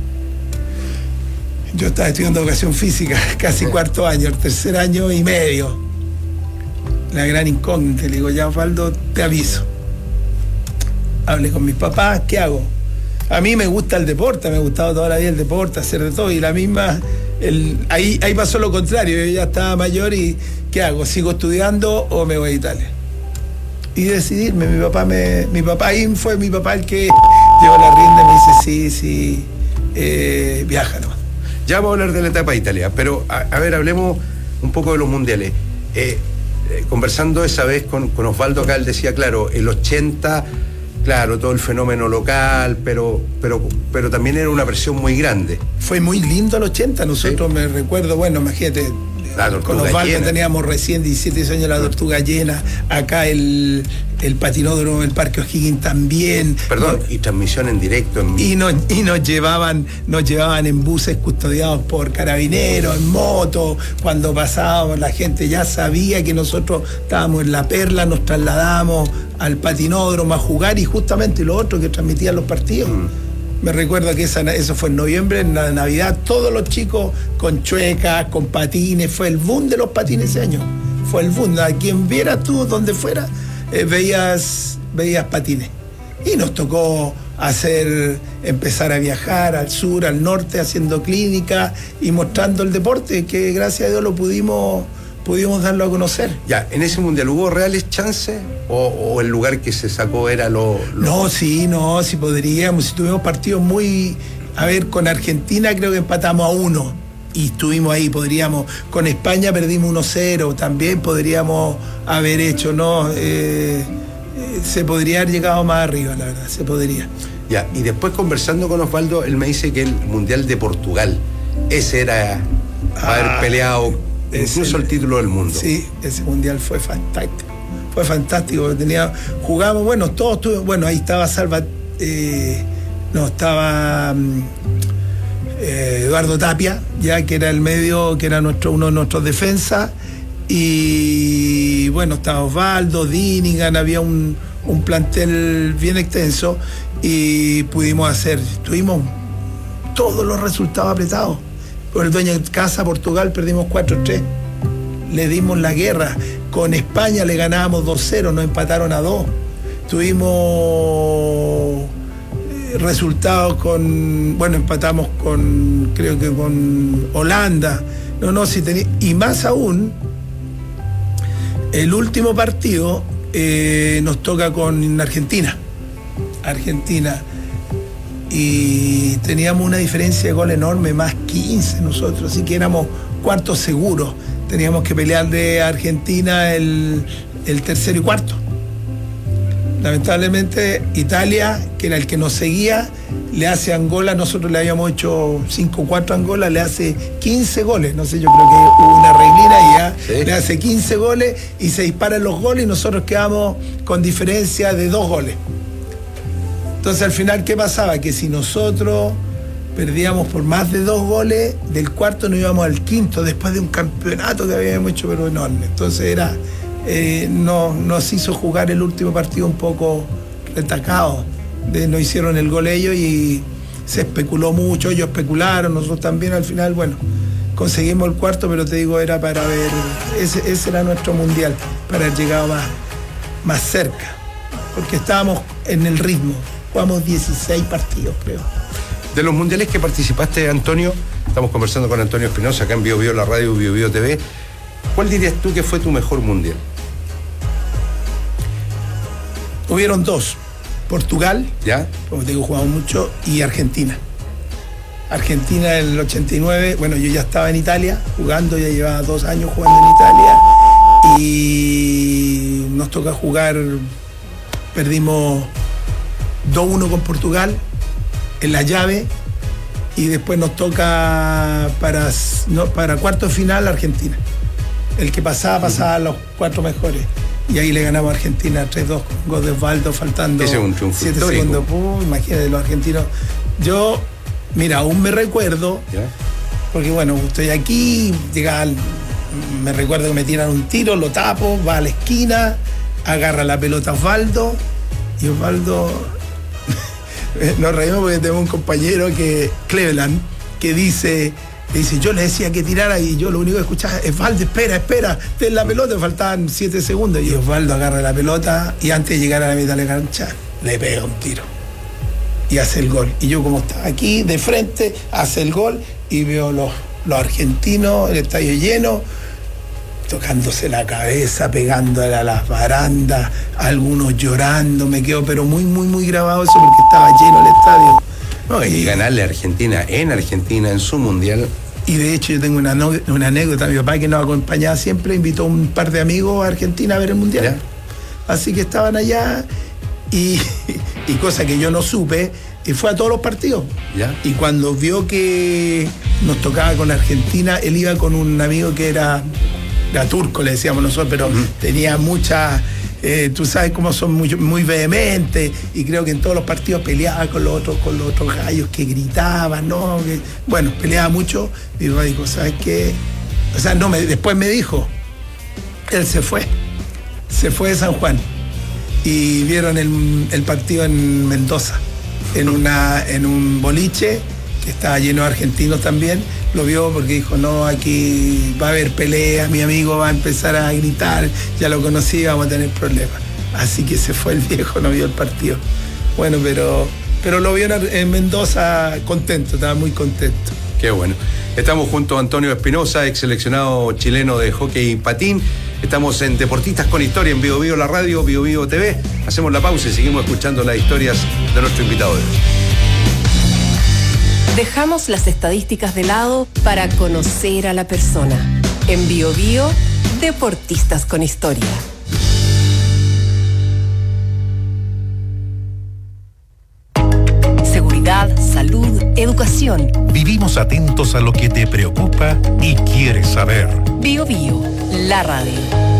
Yo estaba estudiando educación física, casi cuarto año, el tercer año y medio. La gran incógnita. Le digo, ya Osvaldo, te aviso. Hablé con mis papás, ¿qué hago? A mí me gusta el deporte, me ha gustado toda la vida el deporte, hacer de todo, y la misma, el, ahí, ahí pasó lo contrario, yo ya estaba mayor y ¿qué hago? ¿Sigo estudiando o me voy a Italia? Y decidirme, mi papá me, mi papá ahí fue mi papá el que llevó la rienda y me dice, sí, sí, eh, viaja nomás. Ya vamos a hablar de la etapa de Italia, pero a, a ver, hablemos un poco de los mundiales. Eh, eh, conversando esa vez con, con Osvaldo acá, él decía, claro, el ochenta, claro, todo el fenómeno local, pero, pero, pero también era una presión muy grande. Fue muy lindo el ochenta, nosotros sí. Me recuerdo, bueno, imagínate, con Osvaldo teníamos recién diecisiete años la Tortuga llena, acá el, el patinódromo, el Parque O'Higgins también. Perdón, no, y transmisión en directo. En... Y, nos, y nos llevaban nos llevaban en buses custodiados por carabineros, en moto, cuando pasábamos la gente ya sabía que nosotros estábamos en La Perla, nos trasladamos al patinódromo a jugar, y justamente lo otro que transmitían los partidos. Mm. Me recuerdo que esa, eso fue en noviembre, en la Navidad, todos los chicos con chuecas, con patines, fue el boom de los patines ese año. Fue el boom. A quien viera tú, donde fuera, eh, veías, veías patines. Y nos tocó hacer, empezar a viajar al sur, al norte, haciendo clínica y mostrando el deporte, que gracias a Dios lo pudimos, pudimos darlo a conocer. Ya, ¿en ese mundial hubo reales chances? ¿O, o el lugar que se sacó era lo, lo...? No, sí, no, sí podríamos. Si tuvimos partidos muy... A ver, con Argentina creo que empatamos a uno. Y estuvimos ahí, podríamos... Con España perdimos uno cero, también podríamos haber hecho, ¿no? Eh, eh, se podría haber llegado más arriba, la verdad, se podría. Ya, y después conversando con Osvaldo, él me dice que el Mundial de Portugal, ese era ah, haber peleado incluso ese, el título del mundo. Sí, ese Mundial fue fantástico. Fue fantástico, tenía, jugamos, bueno, todos tuvimos, bueno, ahí estaba Salva, eh, no, estaba eh, Eduardo Tapia, ya que era el medio, que era nuestro, uno de nuestros defensas, y bueno, estaba Osvaldo, Dinigan, había un, un plantel bien extenso, y pudimos hacer, tuvimos todos los resultados apretados. Por el dueño de casa, Portugal, perdimos cuatro tres. Le dimos la guerra. Con España le ganábamos dos cero, nos empataron a dos. Tuvimos resultados con, bueno, empatamos con, creo que con Holanda. No, no, si tenía, y más aún, el último partido eh, nos toca con Argentina. Argentina. Y teníamos una diferencia de gol enorme, más quince nosotros, así que éramos cuartos seguros. Teníamos que pelear de Argentina el, el tercero y cuarto. Lamentablemente Italia, que era el que nos seguía, le hace a Angola, nosotros le habíamos hecho cinco cuatro a Angola, le hace quince goles, no sé, yo creo que hubo una reglina y ya ¿sí? Le hace quince goles y se disparan los goles y nosotros quedamos con diferencia de dos goles. Entonces al final, ¿qué pasaba? Que si nosotros perdíamos por más de dos goles, del cuarto nos íbamos al quinto, después de un campeonato que habíamos hecho pero enorme. Entonces era, eh, no, nos hizo jugar el último partido un poco retacado. De, nos hicieron el gol ellos y se especuló mucho, ellos especularon, nosotros también al final, bueno, conseguimos el cuarto, pero te digo, era para ver, ese, ese era nuestro mundial, para haber llegado más, más cerca, porque estábamos en el ritmo. Jugamos dieciséis partidos, creo. De los mundiales que participaste, Antonio, estamos conversando con Antonio Espinosa acá en Bio Bio, la radio Bio Bio T V. ¿Cuál dirías tú que fue tu mejor mundial? Hubieron dos. Portugal, ¿ya? Como te digo, jugamos mucho, y Argentina. Argentina en el ochenta y nueve, bueno, yo ya estaba en Italia jugando, ya llevaba dos años jugando en Italia, y nos toca jugar, perdimos dos uno con Portugal en la llave, y después nos toca para, no, para cuarto final Argentina. El que pasaba, pasaba a los cuatro mejores. Y ahí le ganamos a Argentina tres dos con gol de Osvaldo, faltando siete segundos. Uh, imagínate, los argentinos. Yo, mira, aún me recuerdo, ¿ya? Porque bueno, estoy aquí, llega al, me recuerdo que me tiran un tiro, lo tapo, va a la esquina, agarra la pelota Osvaldo, y Osvaldo... Nos reímos porque tenemos un compañero que, Cleveland, que dice, dice, yo le decía que tirara y yo lo único que escuchaba es, Osvaldo, espera, espera, ten la pelota, faltaban siete segundos. Y Osvaldo agarra la pelota y antes de llegar a la mitad de la cancha, le pega un tiro y hace el gol. Y yo, como estaba aquí de frente, hace el gol y veo los, los argentinos, el estadio lleno, tocándose la cabeza, pegándole a las barandas, algunos llorando, me quedo pero muy, muy, muy grabado eso porque estaba lleno el estadio. No, y, y ganarle a Argentina en Argentina en su mundial. Y de hecho yo tengo una, no, una anécdota, mi papá que nos acompañaba siempre, invitó a un par de amigos a Argentina a ver el mundial. ¿Ya? Así que estaban allá y, y cosa que yo no supe, y fue a todos los partidos. ¿Ya? Y cuando vio que nos tocaba con Argentina, él iba con un amigo que era... era turco, le decíamos nosotros, pero uh-huh. tenía mucha, eh, tú sabes cómo son muy, muy vehementes, y creo que en todos los partidos peleaba con los otros, con los otros gallos que gritaban, ¿no? Que, bueno, peleaba mucho, y mi papá dijo, ¿sabes qué? O sea, no, me, después me dijo, él se fue, se fue de San Juan, y vieron el, el partido en Mendoza, en, una, en un boliche, que estaba lleno de argentinos también. Lo vio porque dijo, no, aquí va a haber peleas, mi amigo va a empezar a gritar, ya lo conocí, vamos a tener problemas. Así que se fue el viejo, no vio el partido. Bueno, pero, pero lo vieron en Mendoza contento, estaba muy contento. Qué bueno. Estamos junto a Antonio Espinosa, ex seleccionado chileno de hockey y patín. Estamos en Deportistas con Historia, en Bio Bio la radio, Bio Bio T V. Hacemos la pausa y seguimos escuchando las historias de nuestro invitado de hoy. Dejamos las estadísticas de lado para conocer a la persona. En Bio Bio, Deportistas con Historia. Seguridad, salud, educación. Vivimos atentos a lo que te preocupa y quieres saber. Bio Bio, la radio.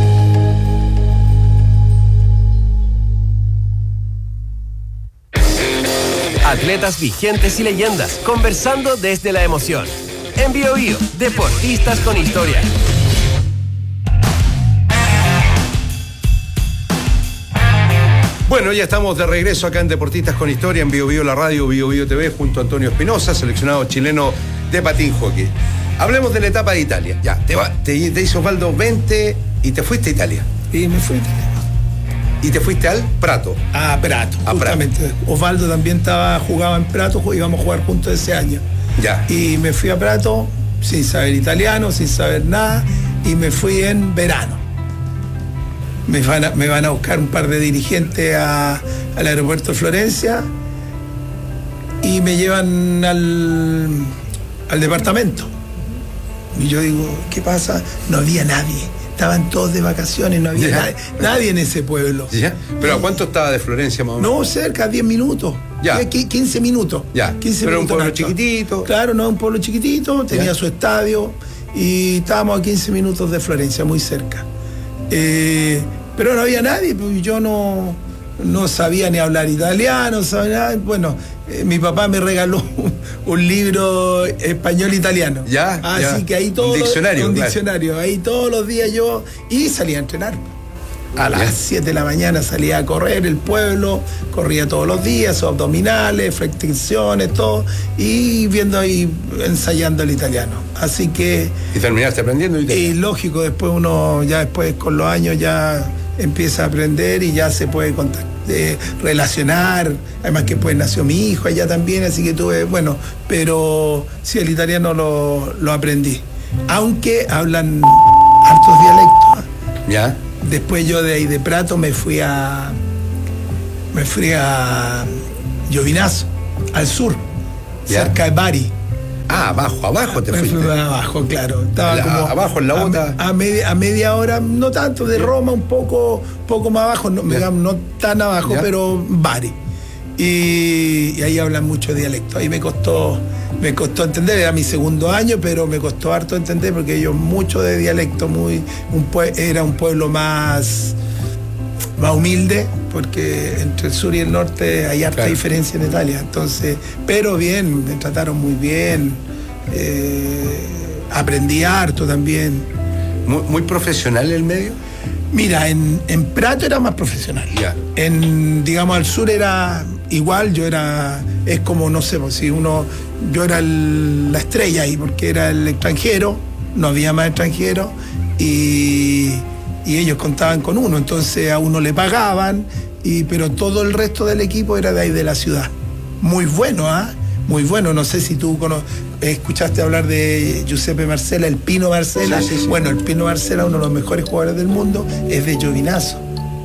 Atletas vigentes y leyendas, conversando desde la emoción. En Bio Bio, Deportistas con Historia. Bueno, ya estamos de regreso acá en Deportistas con Historia, en Bio Bio la radio, Bio Bio T V, junto a Antonio Espinosa, seleccionado chileno de patín hockey. Hablemos de la etapa de Italia. Ya, te, va, te, te hizo Osvaldo veinte y te fuiste a Italia. Y me fui a Italia. ¿Y te fuiste al Prato? A Prato, a justamente. Prato. Osvaldo también estaba, jugaba en Prato, íbamos a jugar juntos ese año. Ya. Y me fui a Prato sin saber italiano, sin saber nada, y me fui en verano. Me van a, me van a buscar un par de dirigentes a, al aeropuerto de Florencia y me llevan al, al departamento. Y yo digo, ¿qué pasa? No había nadie. Estaban todos de vacaciones, no había nadie, nadie en ese pueblo. ¿Ya? ¿Pero a cuánto estaba de Florencia más o menos? No, cerca, diez minutos. Ya. quince minutos. Ya. quince Pero minutos un pueblo Nacho. chiquitito. Claro, no, un pueblo chiquitito, tenía Ya. su estadio y estábamos a quince minutos de Florencia, muy cerca. Eh, pero no había nadie, pues yo no, no sabía ni hablar italiano, sabía nada. Bueno, eh, mi papá me regaló un, un libro español-italiano. Ya, Así ya. que ahí todo. Un diccionario, Un claro. diccionario. Ahí todos los días yo. Y salía a entrenar. A las siete de la mañana salía a correr el pueblo, corría todos los días, abdominales, flexiones, todo, y viendo ahí, ensayando el italiano. Así que. ¿Y terminaste aprendiendo italiano? Y lógico, después uno, ya después con los años, ya empieza a aprender y ya se puede contact- eh, relacionar. Además que pues nació mi hijo allá también, así que tuve, bueno, pero sí, el italiano lo, lo aprendí. Aunque hablan hartos dialectos. Ya. Después yo de ahí de Prato me fui a. Me fui a Giovinazzo, al sur, Ya. cerca de Bari. Ah, abajo, abajo te Me fuiste. fui abajo, claro. Estaba La- como abajo en la a- bota. A, media, a media hora, no tanto, de Roma, un poco, poco más abajo, no, digamos, no tan abajo, Ya. pero Bari. Y, y ahí hablan mucho dialecto. Ahí me costó, me costó entender, era mi segundo año, pero me costó harto entender porque ellos mucho de dialecto, muy, un pue- era un pueblo más, más humilde, porque entre el sur y el norte hay harta Claro. diferencia en Italia. Entonces, pero bien, me trataron muy bien. eh, aprendí harto también. Muy, muy profesional el medio. Mira, en, en Prato era más profesional. Ya. En, digamos, al sur era igual, yo era, es como, no sé, pues, si uno, yo era el- la estrella ahí, porque era el extranjero, no había más extranjeros, y, y ellos contaban con uno, entonces a uno le pagaban, y, pero todo el resto del equipo era de ahí de la ciudad. Muy bueno, ¿ah? Muy bueno, no sé si tú cono- escuchaste hablar de Giuseppe Marcella, el Pino Marcella. Sí, sí, sí. Bueno, el Pino Marcella, uno de los mejores jugadores del mundo, es de Giovinazzo.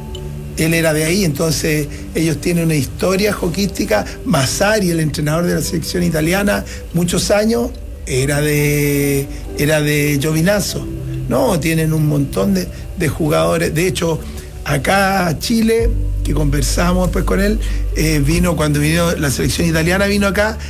Él era de ahí, entonces ellos tienen una historia hockeyística. Massari, el entrenador de la selección italiana, muchos años, era de, era de Giovinazzo. No, tienen un montón de, de jugadores. De hecho, acá a Chile, que conversamos después con él, eh, vino cuando vino la selección italiana, vino acá,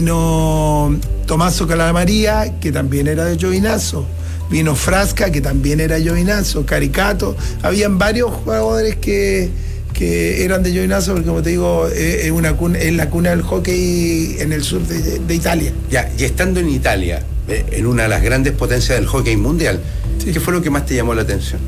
vino Tommaso Calamaria, que también era de Giovinazzo. Vino Frasca, que también era Giovinazzo, Caricato. Habían varios jugadores que, que eran de Giovinazzo, porque como te digo, es, es una cuna, es la cuna del hockey en el sur de, de Italia. Ya, y estando en Italia, eh, en una de las grandes potencias del hockey mundial, ¿qué fue lo que más te llamó la atención?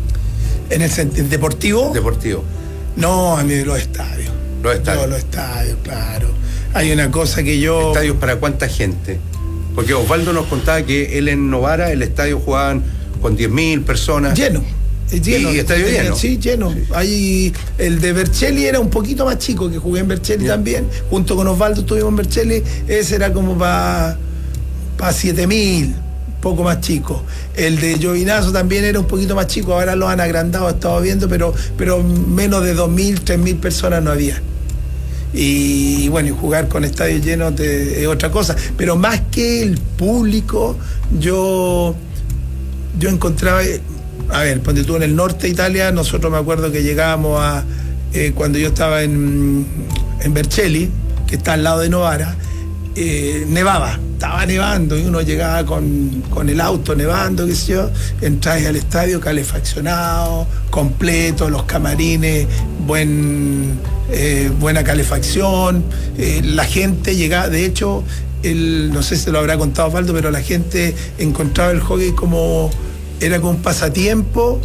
¿En el sentido deportivo? Deportivo. No, a mí los estadios. Los estadios. No, los estadios, claro. Hay una cosa que yo... ¿Estadios para cuánta gente? Porque Osvaldo nos contaba que él en Novara, el estadio jugaban con diez mil personas. Lleno. Lleno, y estadio lleno. Sí, lleno. Sí. Ahí, el de Vercelli era un poquito más chico, que jugué en Vercelli yeah. también. Junto con Osvaldo estuvimos en Vercelli. Ese era como para pa siete mil, poco más chico. El de Giovinazzo también era un poquito más chico. Ahora lo han agrandado, he estado viendo, pero, pero menos de dos mil, tres mil personas no había. Y bueno, y jugar con estadios llenos es otra cosa. Pero más que el público, yo, yo encontraba... A ver, ponte tú en el norte de Italia, nosotros me acuerdo que llegábamos a, eh, cuando yo estaba en, en Vercelli, que está al lado de Novara, eh, nevaba, estaba nevando y uno llegaba con, con el auto nevando, qué sé yo, entras al estadio calefaccionado, completo, los camarines, buen, eh, buena calefacción, eh, la gente llegaba, de hecho, el, no sé si lo habrá contado Osvaldo, pero la gente encontraba el hockey como... Era con un pasatiempo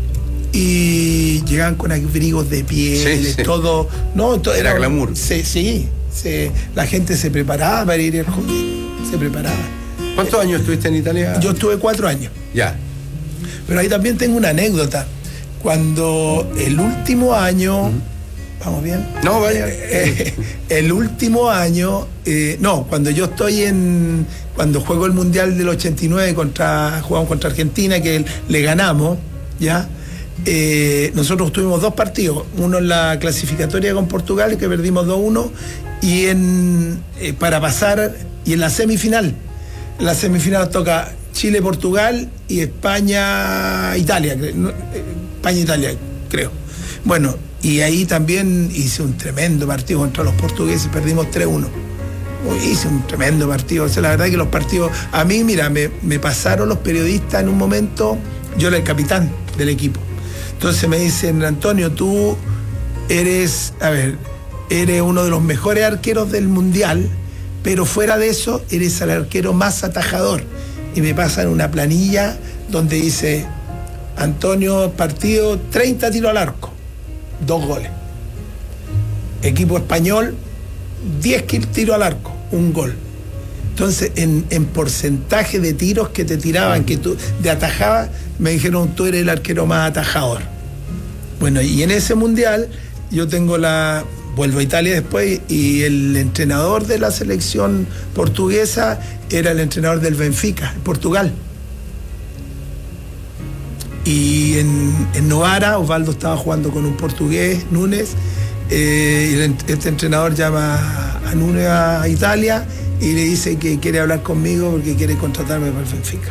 y llegaban con abrigos de piel, sí, sí. todo. No, todo era, era glamour. Sí, sí. Se, la gente se preparaba para ir al hockey. Se preparaba. ¿Cuántos años estuviste en Italia? Yo estuve cuatro años. Ya. Pero ahí también tengo una anécdota. Cuando el último año. Uh-huh. ¿Vamos bien? No, vaya. Eh, el último año. Eh, no, cuando yo estoy en. Cuando juego el Mundial del ochenta y nueve contra, jugamos contra Argentina, que le ganamos, ¿ya? Eh, nosotros tuvimos dos partidos, uno en la clasificatoria con Portugal, que perdimos dos uno, y en eh, para pasar, y en la semifinal. En la semifinal toca Chile-Portugal y España-Italia, España-Italia, creo. Bueno, y ahí también hice un tremendo partido contra los portugueses, perdimos tres uno. Hice un tremendo partido. O sea, la verdad que los partidos, a mí, mira, me, me pasaron los periodistas en un momento, yo era el capitán del equipo. Entonces me dicen, Antonio, tú eres, a ver, eres uno de los mejores arqueros del mundial, pero fuera de eso, eres el arquero más atajador. Y me pasan una planilla donde dice, Antonio, partido, treinta tiros al arco, dos goles. Equipo español, diez tiros al arco, un gol. Entonces, en, en porcentaje de tiros que te tiraban, que tú de atajabas, me dijeron, tú eres el arquero más atajador. Bueno, y en ese mundial, yo tengo la... Vuelvo a Italia después, y el entrenador de la selección portuguesa era el entrenador del Benfica, en Portugal. Y en, en Novara, Osvaldo estaba jugando con un portugués, Núñez. Eh, este entrenador llama a Núñez a Italia y le dice que quiere hablar conmigo porque quiere contratarme para el Benfica.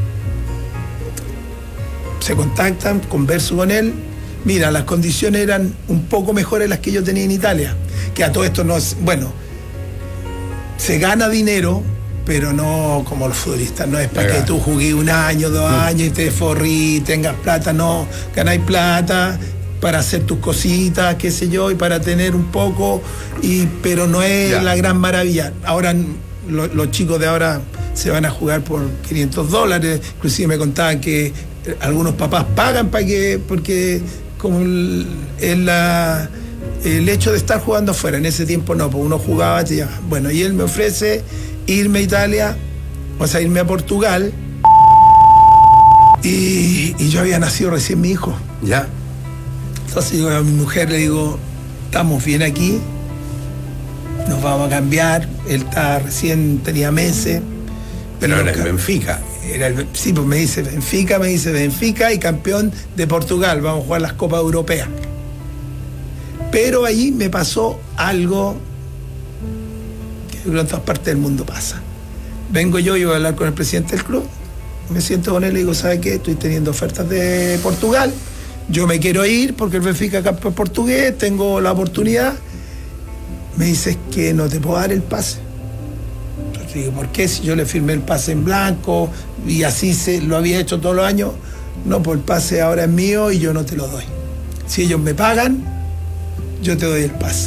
Se contactan, converso con él. Mira, las condiciones eran un poco mejores las que yo tenía en Italia, que a todo esto no es, bueno, se gana dinero, pero no como los futbolistas, no es para que tú jugues un año, dos años y te forrí, tengas plata, no, ganáis plata para hacer tus cositas, qué sé yo, y para tener un poco, y pero no es ya. la gran maravilla. Ahora lo, los chicos de ahora se van a jugar por quinientos dólares, inclusive me contaban que algunos papás pagan para que, porque como el, el, la, el hecho de estar jugando afuera, en ese tiempo no, pues uno jugaba, te llama. Bueno, y él me ofrece irme a Italia, o sea, irme a Portugal, y, y yo había nacido recién mi hijo. Ya. Entonces yo a mi mujer le digo, estamos bien aquí, nos vamos a cambiar, él está recién, tenía meses. Pero era el Benfica. Era el, sí, pues me dice Benfica, me dice Benfica y campeón de Portugal, vamos a jugar las Copas Europeas. Pero ahí me pasó algo que en todas partes del mundo pasa. Vengo yo y voy a hablar con el presidente del club, me siento con él y le digo, ¿sabe qué? Estoy teniendo ofertas de Portugal. Yo me quiero ir porque el Benfica es campeón portugués, tengo la oportunidad. Me dice que no te puedo dar el pase. Entonces digo, ¿por qué? Si yo le firmé el pase en blanco y así se lo había hecho todos los años. No, pues el pase ahora es mío y yo no te lo doy. Si ellos me pagan, yo te doy el pase.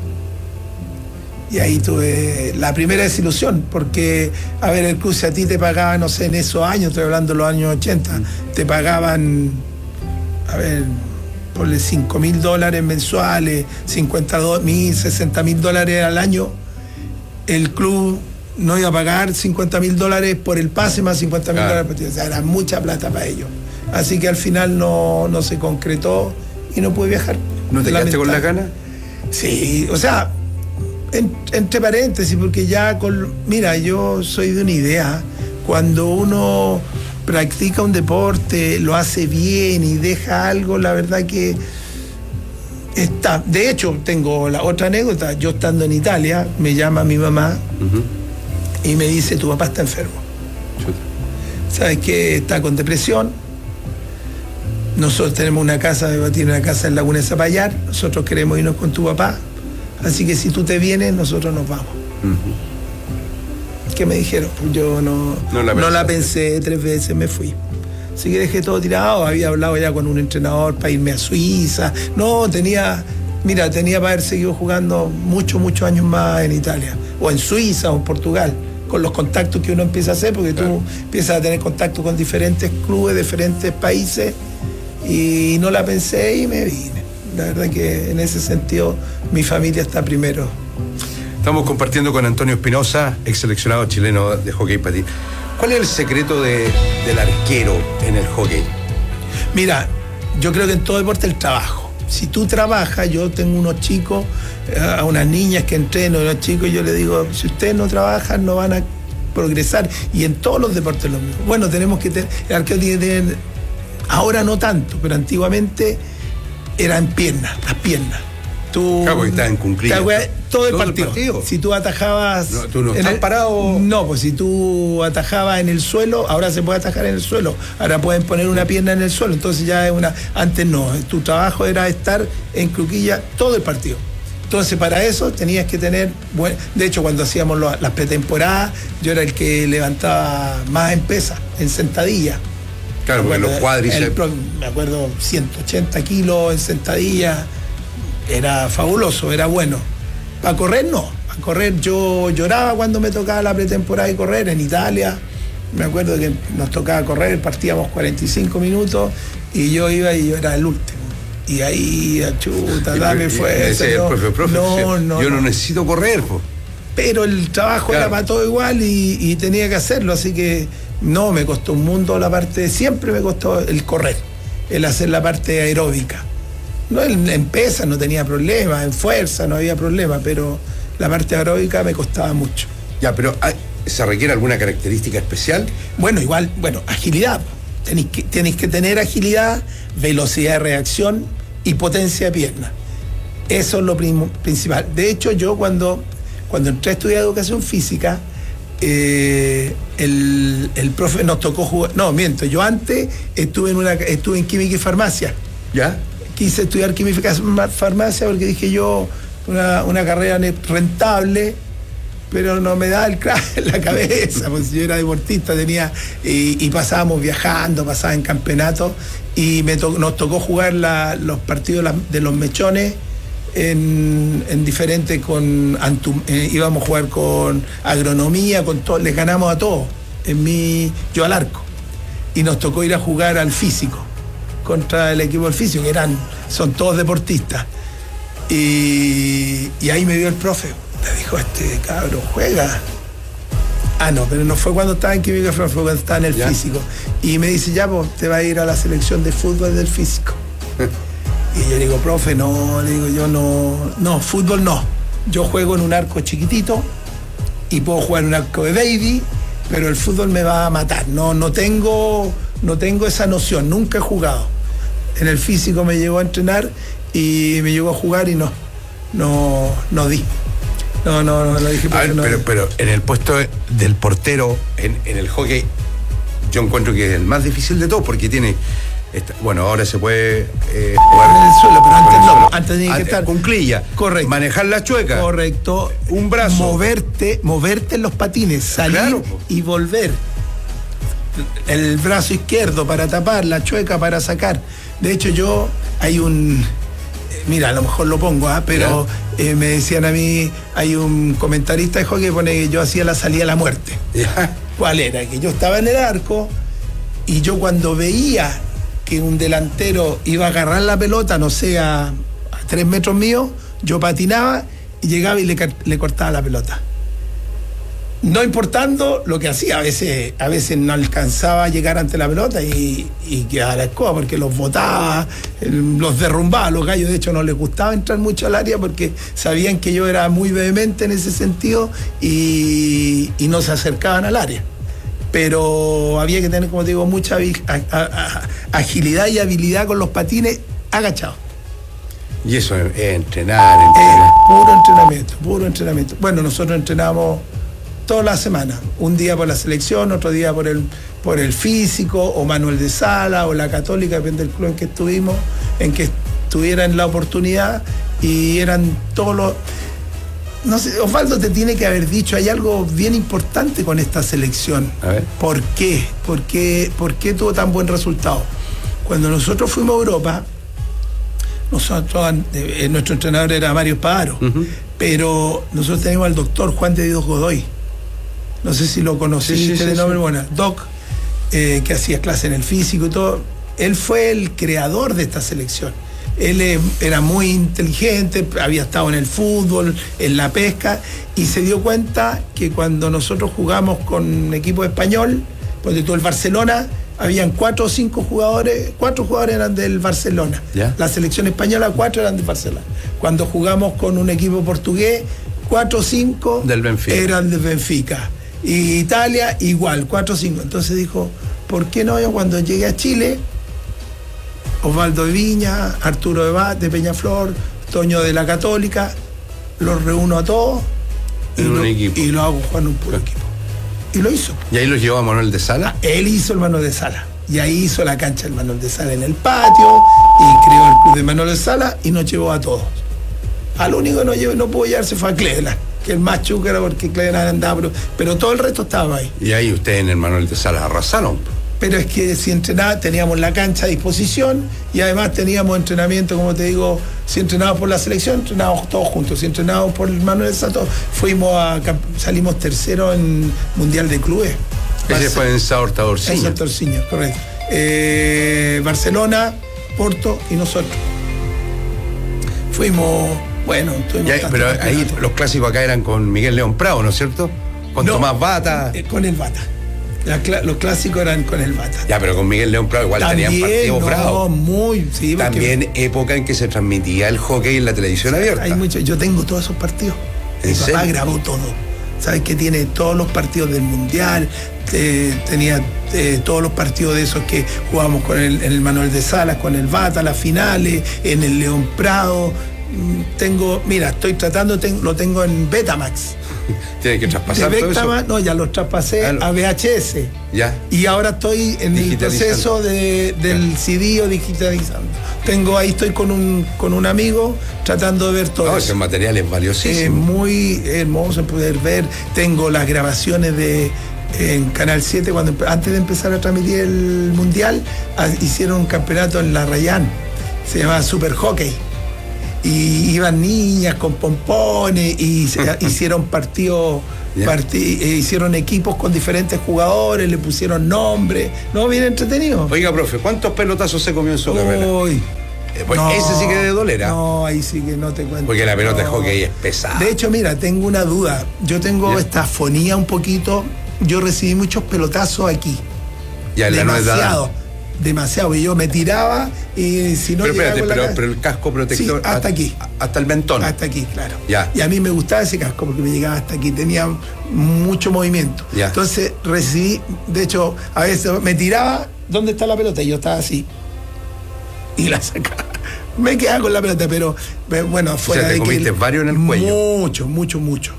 Y ahí tuve la primera desilusión, porque, a ver, el club, si a ti te pagaban, no sé, en esos años, estoy hablando de los años ochenta, te pagaban, a ver, ponle cinco mil dólares mensuales, cincuenta mil, sesenta mil dólares al año, el club no iba a pagar cincuenta mil dólares por el pase más cincuenta mil claro. dólares, o sea, era mucha plata para ellos. Así que al final no, no se concretó y no pude viajar. ¿No te quedaste con las ganas? Sí, o sea, en, entre paréntesis, porque ya con... Mira, yo soy de una idea. Cuando uno practica un deporte, lo hace bien y deja algo, la verdad que está. De hecho, tengo la otra anécdota. Yo estando en Italia, me llama mi mamá uh-huh. y me dice, tu papá está enfermo. Chuta. ¿Sabes qué? Está con depresión. Nosotros tenemos una casa, tiene una casa en Laguna de Zapallar, nosotros queremos irnos con tu papá, así que si tú te vienes, nosotros nos vamos. Uh-huh. ¿Qué me dijeron? Yo no, no, la, no la pensé, tres veces me fui. Así que dejé todo tirado, había hablado ya con un entrenador para irme a Suiza. No, tenía, mira, tenía para haber seguido jugando muchos, muchos años más en Italia, o en Suiza, o en Portugal, con los contactos que uno empieza a hacer, porque claro. tú empiezas a tener contacto con diferentes clubes, diferentes países. Y no la pensé y me vine. La verdad que en ese sentido mi familia está primero. Estamos compartiendo con Antonio Espinosa, ex seleccionado chileno de hockey patín. ¿Cuál es el secreto de, del arquero en el hockey? Mira, yo creo que en todo deporte el trabajo. Si tú trabajas, yo tengo unos chicos, a unas niñas que entreno, unos chicos, yo les digo, si ustedes no trabajan no van a progresar. Y en todos los deportes lo mismo. Bueno, tenemos que tener, el arquero tiene que tener... Ahora no tanto, pero antiguamente eran piernas, las piernas. Tú, claro, porque estaban cumplidas. Todo el todo partido. El partido. Si tú atajabas... No, tú no estás el, parado... No, pues si tú atajabas en el suelo, ahora se puede atajar en el suelo. Ahora pueden poner una pierna en el suelo, entonces ya es una... Antes no, tu trabajo era estar en cruquilla todo el partido. Entonces para eso tenías que tener... Buen... De hecho, cuando hacíamos lo, las pretemporadas, yo era el que levantaba más en pesa, en sentadilla. Claro, porque los cuádriceps. Me acuerdo, ciento ochenta kilos en sentadilla. Era fabuloso, era bueno. Para correr, no. Para correr, yo lloraba cuando me tocaba la pretemporada y correr en Italia. Me acuerdo que nos tocaba correr, partíamos cuarenta y cinco minutos y yo iba y yo era el último. Y ahí, chuta, dame fuerza. No, profe, profe, no, no, yo no, no necesito correr, po. Pero el trabajo claro. era para todo igual y, y tenía que hacerlo, así que no, me costó un mundo la parte, siempre me costó el correr, el hacer la parte aeróbica. No, en, en pesa no tenía problema, en fuerza no había problema, pero la parte aeróbica me costaba mucho. Ya, pero ¿se requiere alguna característica especial? Bueno, igual, bueno, agilidad. Tenéis que, tenéis que tener agilidad, velocidad de reacción y potencia de pierna. Eso es lo prim- principal. De hecho, yo cuando... Cuando entré a estudiar educación física, eh, el, el profe nos tocó jugar. No, miento, yo antes estuve en una estuve en química y farmacia. ¿Ya? Quise estudiar química y farmacia porque dije yo, una, una carrera rentable, pero no me da el crack en la cabeza, pues yo era deportista, tenía, y, y pasábamos viajando, pasaba en campeonatos, y me to, nos tocó jugar la, los partidos la, de los mechones. En, en diferentes con Antum, eh, íbamos a jugar con agronomía, con todo, les ganamos a todos, en mi, yo al arco, y nos tocó ir a jugar al físico contra el equipo del físico, que eran, son todos deportistas, y, y ahí me vio el profe, me dijo, este cabrón juega. Ah, no, pero no fue cuando estaba en química, fue cuando estaba en el ¿Ya? físico, y me dice, ya, pues te va a ir a la selección de fútbol del físico. Y yo digo, profe, no, le digo, yo no, no, fútbol no. Yo juego en un arco chiquitito y puedo jugar en un arco de baby, pero el fútbol me va a matar. No, no tengo, no tengo esa noción, nunca he jugado. En el físico me llegó a entrenar y me llegó a jugar y no, no, no di. No, no, no, no dije. A ver, no pero, pero en el puesto del portero, en, en el hockey, yo encuentro que es el más difícil de todo porque tiene... Esta, bueno, ahora se puede eh, jugar en el suelo, pero antes no, antes tenía que antes, estar con clilla. Correcto. Manejar la chueca. Correcto. Un brazo. Moverte, moverte en los patines, salir claro. y volver. El brazo izquierdo para tapar, la chueca para sacar. De hecho, yo hay un mira, a lo mejor lo pongo, ¿eh? pero eh, me decían a mí, hay un comentarista de hockey que pone que yo hacía la salida a la muerte. ¿Ya? ¿Cuál era? Que yo estaba en el arco y yo cuando veía que un delantero iba a agarrar la pelota, no sé, a, a tres metros míos, yo patinaba y llegaba y le, le cortaba la pelota. No importando lo que hacía, a veces, a veces no alcanzaba a llegar ante la pelota y, y quedaba la escoba porque los botaba, los derrumbaba. Los gallos, de hecho, no les gustaba entrar mucho al área porque sabían que yo era muy vehemente en ese sentido y, y no se acercaban al área. Pero había que tener, como te digo, mucha agilidad y habilidad con los patines agachados. Y eso es, es entrenar, entrenar. Eh, puro entrenamiento, puro entrenamiento. Bueno, nosotros entrenamos toda la semana, un día por la selección, otro día por el, por el físico, o Manuel de Sala, o la Católica, depende del club en que estuvimos, en que estuvieran la oportunidad, y eran todos los... No sé, Osvaldo te tiene que haber dicho, hay algo bien importante con esta selección. A ver. ¿Por qué? ¿Por qué, por qué tuvo tan buen resultado? Cuando nosotros fuimos a Europa, nosotros, eh, nuestro entrenador era Mario Espadaro, uh-huh. pero nosotros teníamos al doctor Juan de Dios Godoy. No sé si lo conociste sí, sí, de sí, nombre, sí. Bueno, Doc, eh, que hacía clase en el físico y todo. Él fue el creador de esta selección. Él eh, era muy inteligente, había estado en el fútbol, en la pesca, y se dio cuenta que cuando nosotros jugamos con un equipo español, pues de todo el Barcelona, habían cuatro o cinco jugadores, cuatro jugadores eran del Barcelona. ¿Ya? La selección española, cuatro eran del Barcelona. Cuando jugamos con un equipo portugués, cuatro o cinco del Benfica. Eran del Benfica. Y Italia igual, cuatro o cinco. Entonces dijo, ¿por qué no yo cuando llegué a Chile, Osvaldo de Viña, Arturo de, ba, de Peñaflor, Toño de la Católica, los reúno a todos y lo, y lo hago jugar en un puro equipo? Y lo hizo. ¿Y ahí los llevó a Manuel de Sala? Él hizo el Manuel de Sala. Y ahí hizo la cancha del Manuel de Sala en el patio y creó el club de Manuel de Sala y nos llevó a todos. Al único que no, llevó, no pudo llevarse fue a Cleveland, que el más chuco era porque Cleveland andaba, pero, pero todo el resto estaba ahí. Y ahí ustedes en el Manuel de Sala arrasaron. Pero es que si entrenaba, teníamos la cancha a disposición y además teníamos entrenamiento, como te digo, si entrenábamos por la selección, entrenábamos todos juntos. Si entrenábamos por el Manuel de Sala, fuimos a, salimos tercero en Mundial de Clubes. Ese fue en Sao Torciño. En Sao Torciño, correcto. Eh, Barcelona, Porto y nosotros. Fuimos, bueno, tuvimos ya, pero ahí los clásicos acá eran con Miguel León Prado, ¿no es cierto? Con no, Tomás Bata. Eh, con el Bata. La, los clásicos eran con el Bata. Ya, pero con Miguel León Prado igual también, tenían partidos no, bravos. Muy, sí. También época en que se transmitía el hockey en la televisión abierta. Hay mucho, yo tengo todos esos partidos. Mi papá serio? grabó todo. Sabes que tiene todos los partidos del Mundial, eh, tenía eh, todos los partidos de esos que jugamos con el, en el Manuel de Salas, con el Bata, las finales, en el León Prado. Tengo, mira, estoy tratando, ten, lo tengo en Betamax. Tiene que traspasar de todo Betamax, eso. No, ya los traspasé ah, no. a V H S. Ya. Y ahora estoy en el proceso de, del ya. C D o digitalizando. Tengo, ahí estoy con un, con un amigo tratando de ver todo. No, ese material es valiosísimo. Es muy hermoso poder ver. Tengo las grabaciones de en Canal siete, cuando antes de empezar a transmitir el Mundial, hicieron un campeonato en La Rayán. Se llamaba Super Hockey. Y iban niñas con pompones y se, hicieron partidos, yeah. partid, eh, hicieron equipos con diferentes jugadores, le pusieron nombres. No, bien entretenido. Oiga, profe, ¿cuántos pelotazos se comió en su carrera? Uy. Eh, pues no, ese sí que de dolera. No, ahí sí que no te cuento. Porque la pelota no. de hockey es pesada. De hecho, mira, tengo una duda. Yo tengo yeah. esta afonía un poquito. Yo recibí muchos pelotazos aquí. Ya, en la no demasiado. Demasiado, y yo me tiraba y si no. Pero espérate, pero, pero el casco protector. Sí, hasta aquí. Hasta el mentón. Hasta aquí, claro. Ya. Y a mí me gustaba ese casco porque me llegaba hasta aquí, tenía mucho movimiento. Ya. Entonces recibí, de hecho, a veces me tiraba, ¿dónde está la pelota? Y yo estaba así. Y la sacaba. Me quedaba con la pelota, pero bueno, fuera o sea, te de comiste que. varios en el cuello. Mucho, mucho, mucho.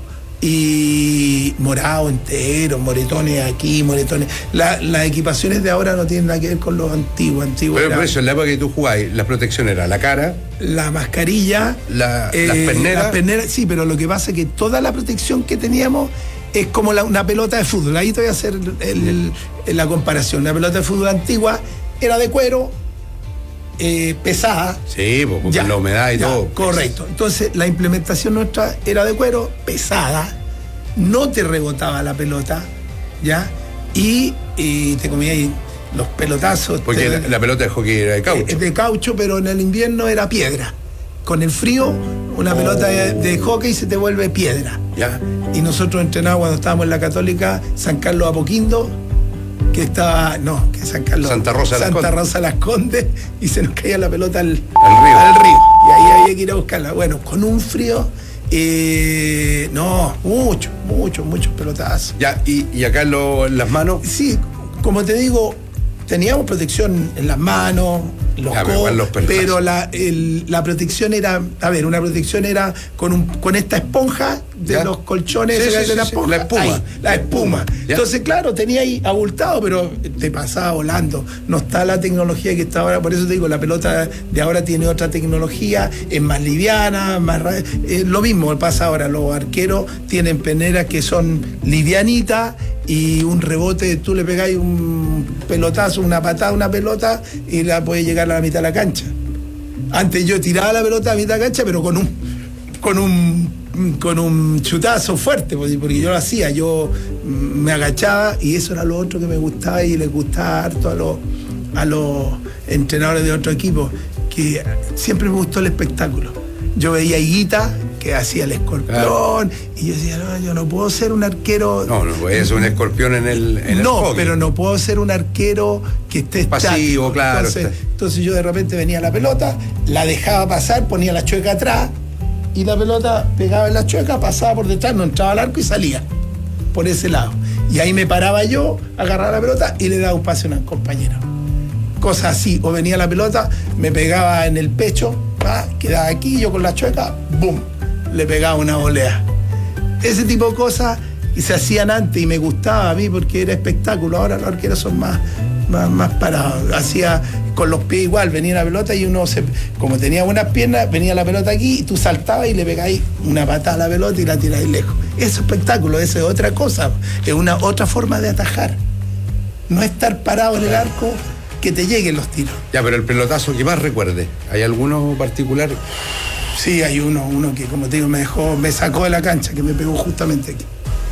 Y morado entero, moretones aquí, moretones. La, las equipaciones de ahora no tienen nada que ver con los antiguos. antiguos Pero era, por eso, en la época que tú jugabas, la protección era la cara, la mascarilla, la, eh, las perneras. Las perneras. Sí, pero lo que pasa es que toda la protección que teníamos es como la, una pelota de fútbol. Ahí te voy a hacer el, el, el, la comparación. La pelota de fútbol antigua era de cuero. Eh, pesada. Sí, porque ya, la humedad y ya, todo. Correcto. Entonces la implementación nuestra era de cuero, pesada, no te rebotaba la pelota, ¿ya? Y, y te comía ahí los pelotazos. Porque te, la, la pelota de hockey era de caucho. Eh, de caucho, pero en el invierno era piedra. con el frío, una Oh. pelota de, de hockey se te vuelve piedra. Ya. Y nosotros entrenábamos cuando estábamos en la Católica, San Carlos Apoquindo, que estaba, no, que San Carlos. Santa Rosa Las Santa Condes. Rosa Las Condes, y se nos caía la pelota al, Al río. al río. Y ahí había que ir a buscarla. Bueno, con un frío, eh, no, muchos, muchos, muchos pelotazos. Ya, y, y acá en, lo- en las manos. Sí, como te digo, teníamos protección en las manos, los Ya, pero codos, igual los pelotazos. pero la, el- la protección era, a ver, una protección era con, un, con esta esponja de Ya. los colchones Sí, de sí, sí, la sí, esponja. la espuma. Ahí, la espuma. Ya. Entonces, claro, tenía ahí abultado, pero te pasaba volando. No está la tecnología que está ahora, por eso te digo, la pelota de ahora tiene otra tecnología, es más liviana, más ra- eh, lo mismo pasa ahora, los arqueros tienen peneras que son livianitas y un rebote, tú le pegáis un pelotazo, una patada, una pelota y la puedes llegar a la mitad de la cancha. Antes yo tiraba la pelota a mitad de cancha, pero con un con un con un chutazo fuerte, porque porque yo lo hacía, yo mm, me agachaba y eso era lo otro que me gustaba y les gustaba harto a los a los entrenadores de otro equipo, que siempre me gustó el espectáculo. Yo veía a Higuita que hacía el escorpión, Claro. y yo decía, no, yo no puedo ser un arquero. No, no puede ser un escorpión en el. En el No, hockey. pero no puedo ser un arquero que esté Pasivo, estático. claro, Entonces, está. entonces yo de repente venía la pelota, la dejaba pasar, ponía la chueca atrás y la pelota pegaba en la chueca, pasaba por detrás, no entraba al arco y salía por ese lado. Y ahí me paraba yo, agarraba la pelota y le daba un pase a un compañero. Cosas así, o venía la pelota, me pegaba en el pecho, ¿va? Quedaba aquí, yo con la chueca, ¡boom! Le pegaba una volea. Ese tipo de cosas y se hacían antes y me gustaba a mí porque era espectáculo. Ahora los arqueros son más, más, más parados. Hacía con los pies igual, venía la pelota y uno, se, como tenía buenas piernas, venía la pelota aquí y tú saltabas y le pegáis una patada a la pelota y la tiráis lejos. Eso es espectáculo, eso es otra cosa, es una otra forma de atajar. No estar parado en el arco, que te lleguen los tiros. Ya, pero el pelotazo que más recuerde, ¿hay alguno particular? Sí, hay uno, uno que como te digo me dejó, me sacó de la cancha, que me pegó justamente aquí.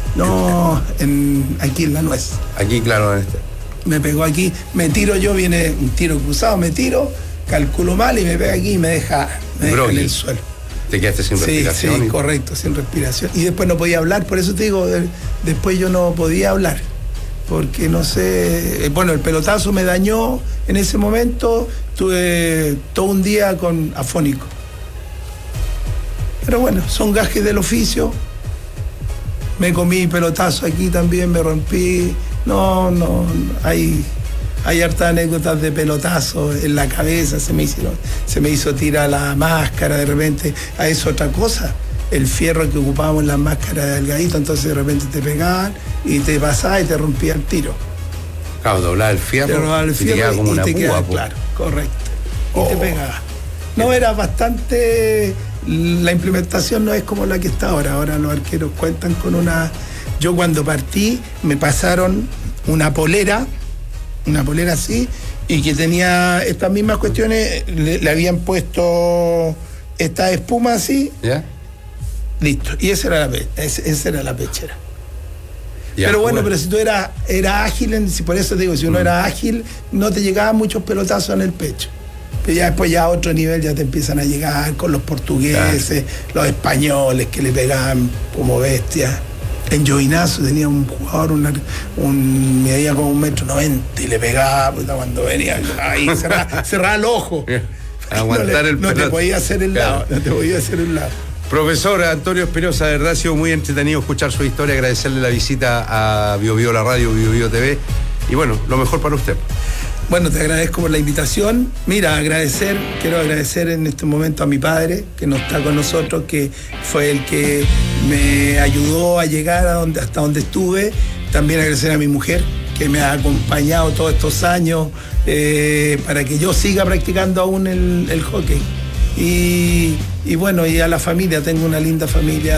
No, en, aquí en la nuez. Aquí, claro, en este. Me pegó aquí, me tiro yo, viene un tiro cruzado, me tiro, calculo mal y me pega aquí y me deja, me deja en el suelo. Te quedaste sin Sí, respiración. sí, y- correcto, sin respiración. Y después no podía hablar, por eso te digo, de- después yo no podía hablar. Porque no sé, eh, bueno, el pelotazo me dañó en ese momento, tuve todo un día con afónico. Pero bueno, son gajes del oficio. Me comí pelotazo aquí también, me rompí. No, no, hay, hay hartas anécdotas de pelotazo en la cabeza, se me hicieron, se me hizo tirar la máscara de repente, a eso otra cosa. El fierro que ocupábamos en las máscaras de delgadito, entonces de repente te pegaban y te pasaba y te rompía el tiro. Claro, doblaba el fierro. Te robaba el y te fierro quedaba como y una te púa, quedaba, po. claro, correcto. Y te pegaba. No, era bastante. La implementación no es como la que está ahora. Ahora los arqueros cuentan con una. Yo cuando partí me pasaron una polera, una polera así, y que tenía estas mismas cuestiones, le, le habían puesto esta espuma así, ¿Ya? listo. Y esa era la, pe- ese- esa era la pechera. Ya, pero bueno, bueno. pero si tú eras era ágil, en- si por eso te digo, si uno Mm. era ágil, no te llegaban muchos pelotazos en el pecho. Pero ya después ya a otro nivel ya te empiezan a llegar con los portugueses, los españoles que le pegaban como bestias. En Joinazo tenía un jugador, un, ar- un medía como un metro noventa y le pegaba puta, cuando venía ahí, cerraba, cerraba el ojo. Aguantar no le- el No te pelotazo. podía hacer el lado, no te podía hacer el lado. Profesor Antonio Espinosa, de verdad ha sido muy entretenido escuchar su historia, agradecerle la visita a Bio Bio la radio, Bio Bio T V y bueno, lo mejor para usted. Bueno, te agradezco por la invitación. Mira, agradecer, quiero agradecer en este momento a mi padre, que no está con nosotros, que fue el que me ayudó a llegar a donde, hasta donde estuve. También agradecer a mi mujer, que me ha acompañado todos estos años eh, para que yo siga practicando aún el, el hockey. Y, y bueno, y a la familia, tengo una linda familia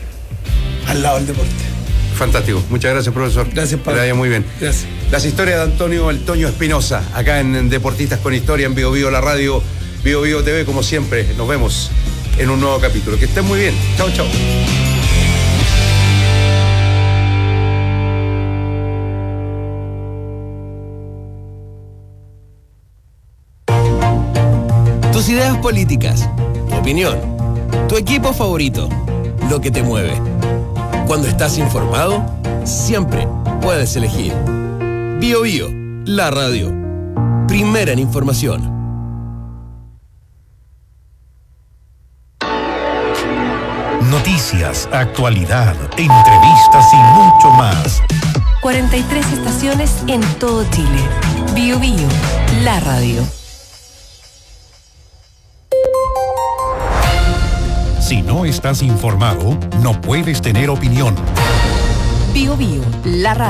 al lado del deporte. Fantástico, muchas gracias, profesor. Gracias, Pablo. Que le vaya muy bien. Gracias. Las historias de Antonio El Toño Espinosa, acá en Deportistas con Historia, en Bio Bio la radio, Bio Bio T V, como siempre. Nos vemos en un nuevo capítulo. Que estén muy bien. Chao, chao. Tus ideas políticas, tu opinión. Tu equipo favorito. Lo que te mueve. Cuando estás informado, siempre puedes elegir. Bio Bio, la radio. Primera en información. Noticias, actualidad, entrevistas y mucho más. cuarenta y tres estaciones en todo Chile. Bio Bio, la radio. Si no estás informado, no puedes tener opinión. Bio Bio, la radio.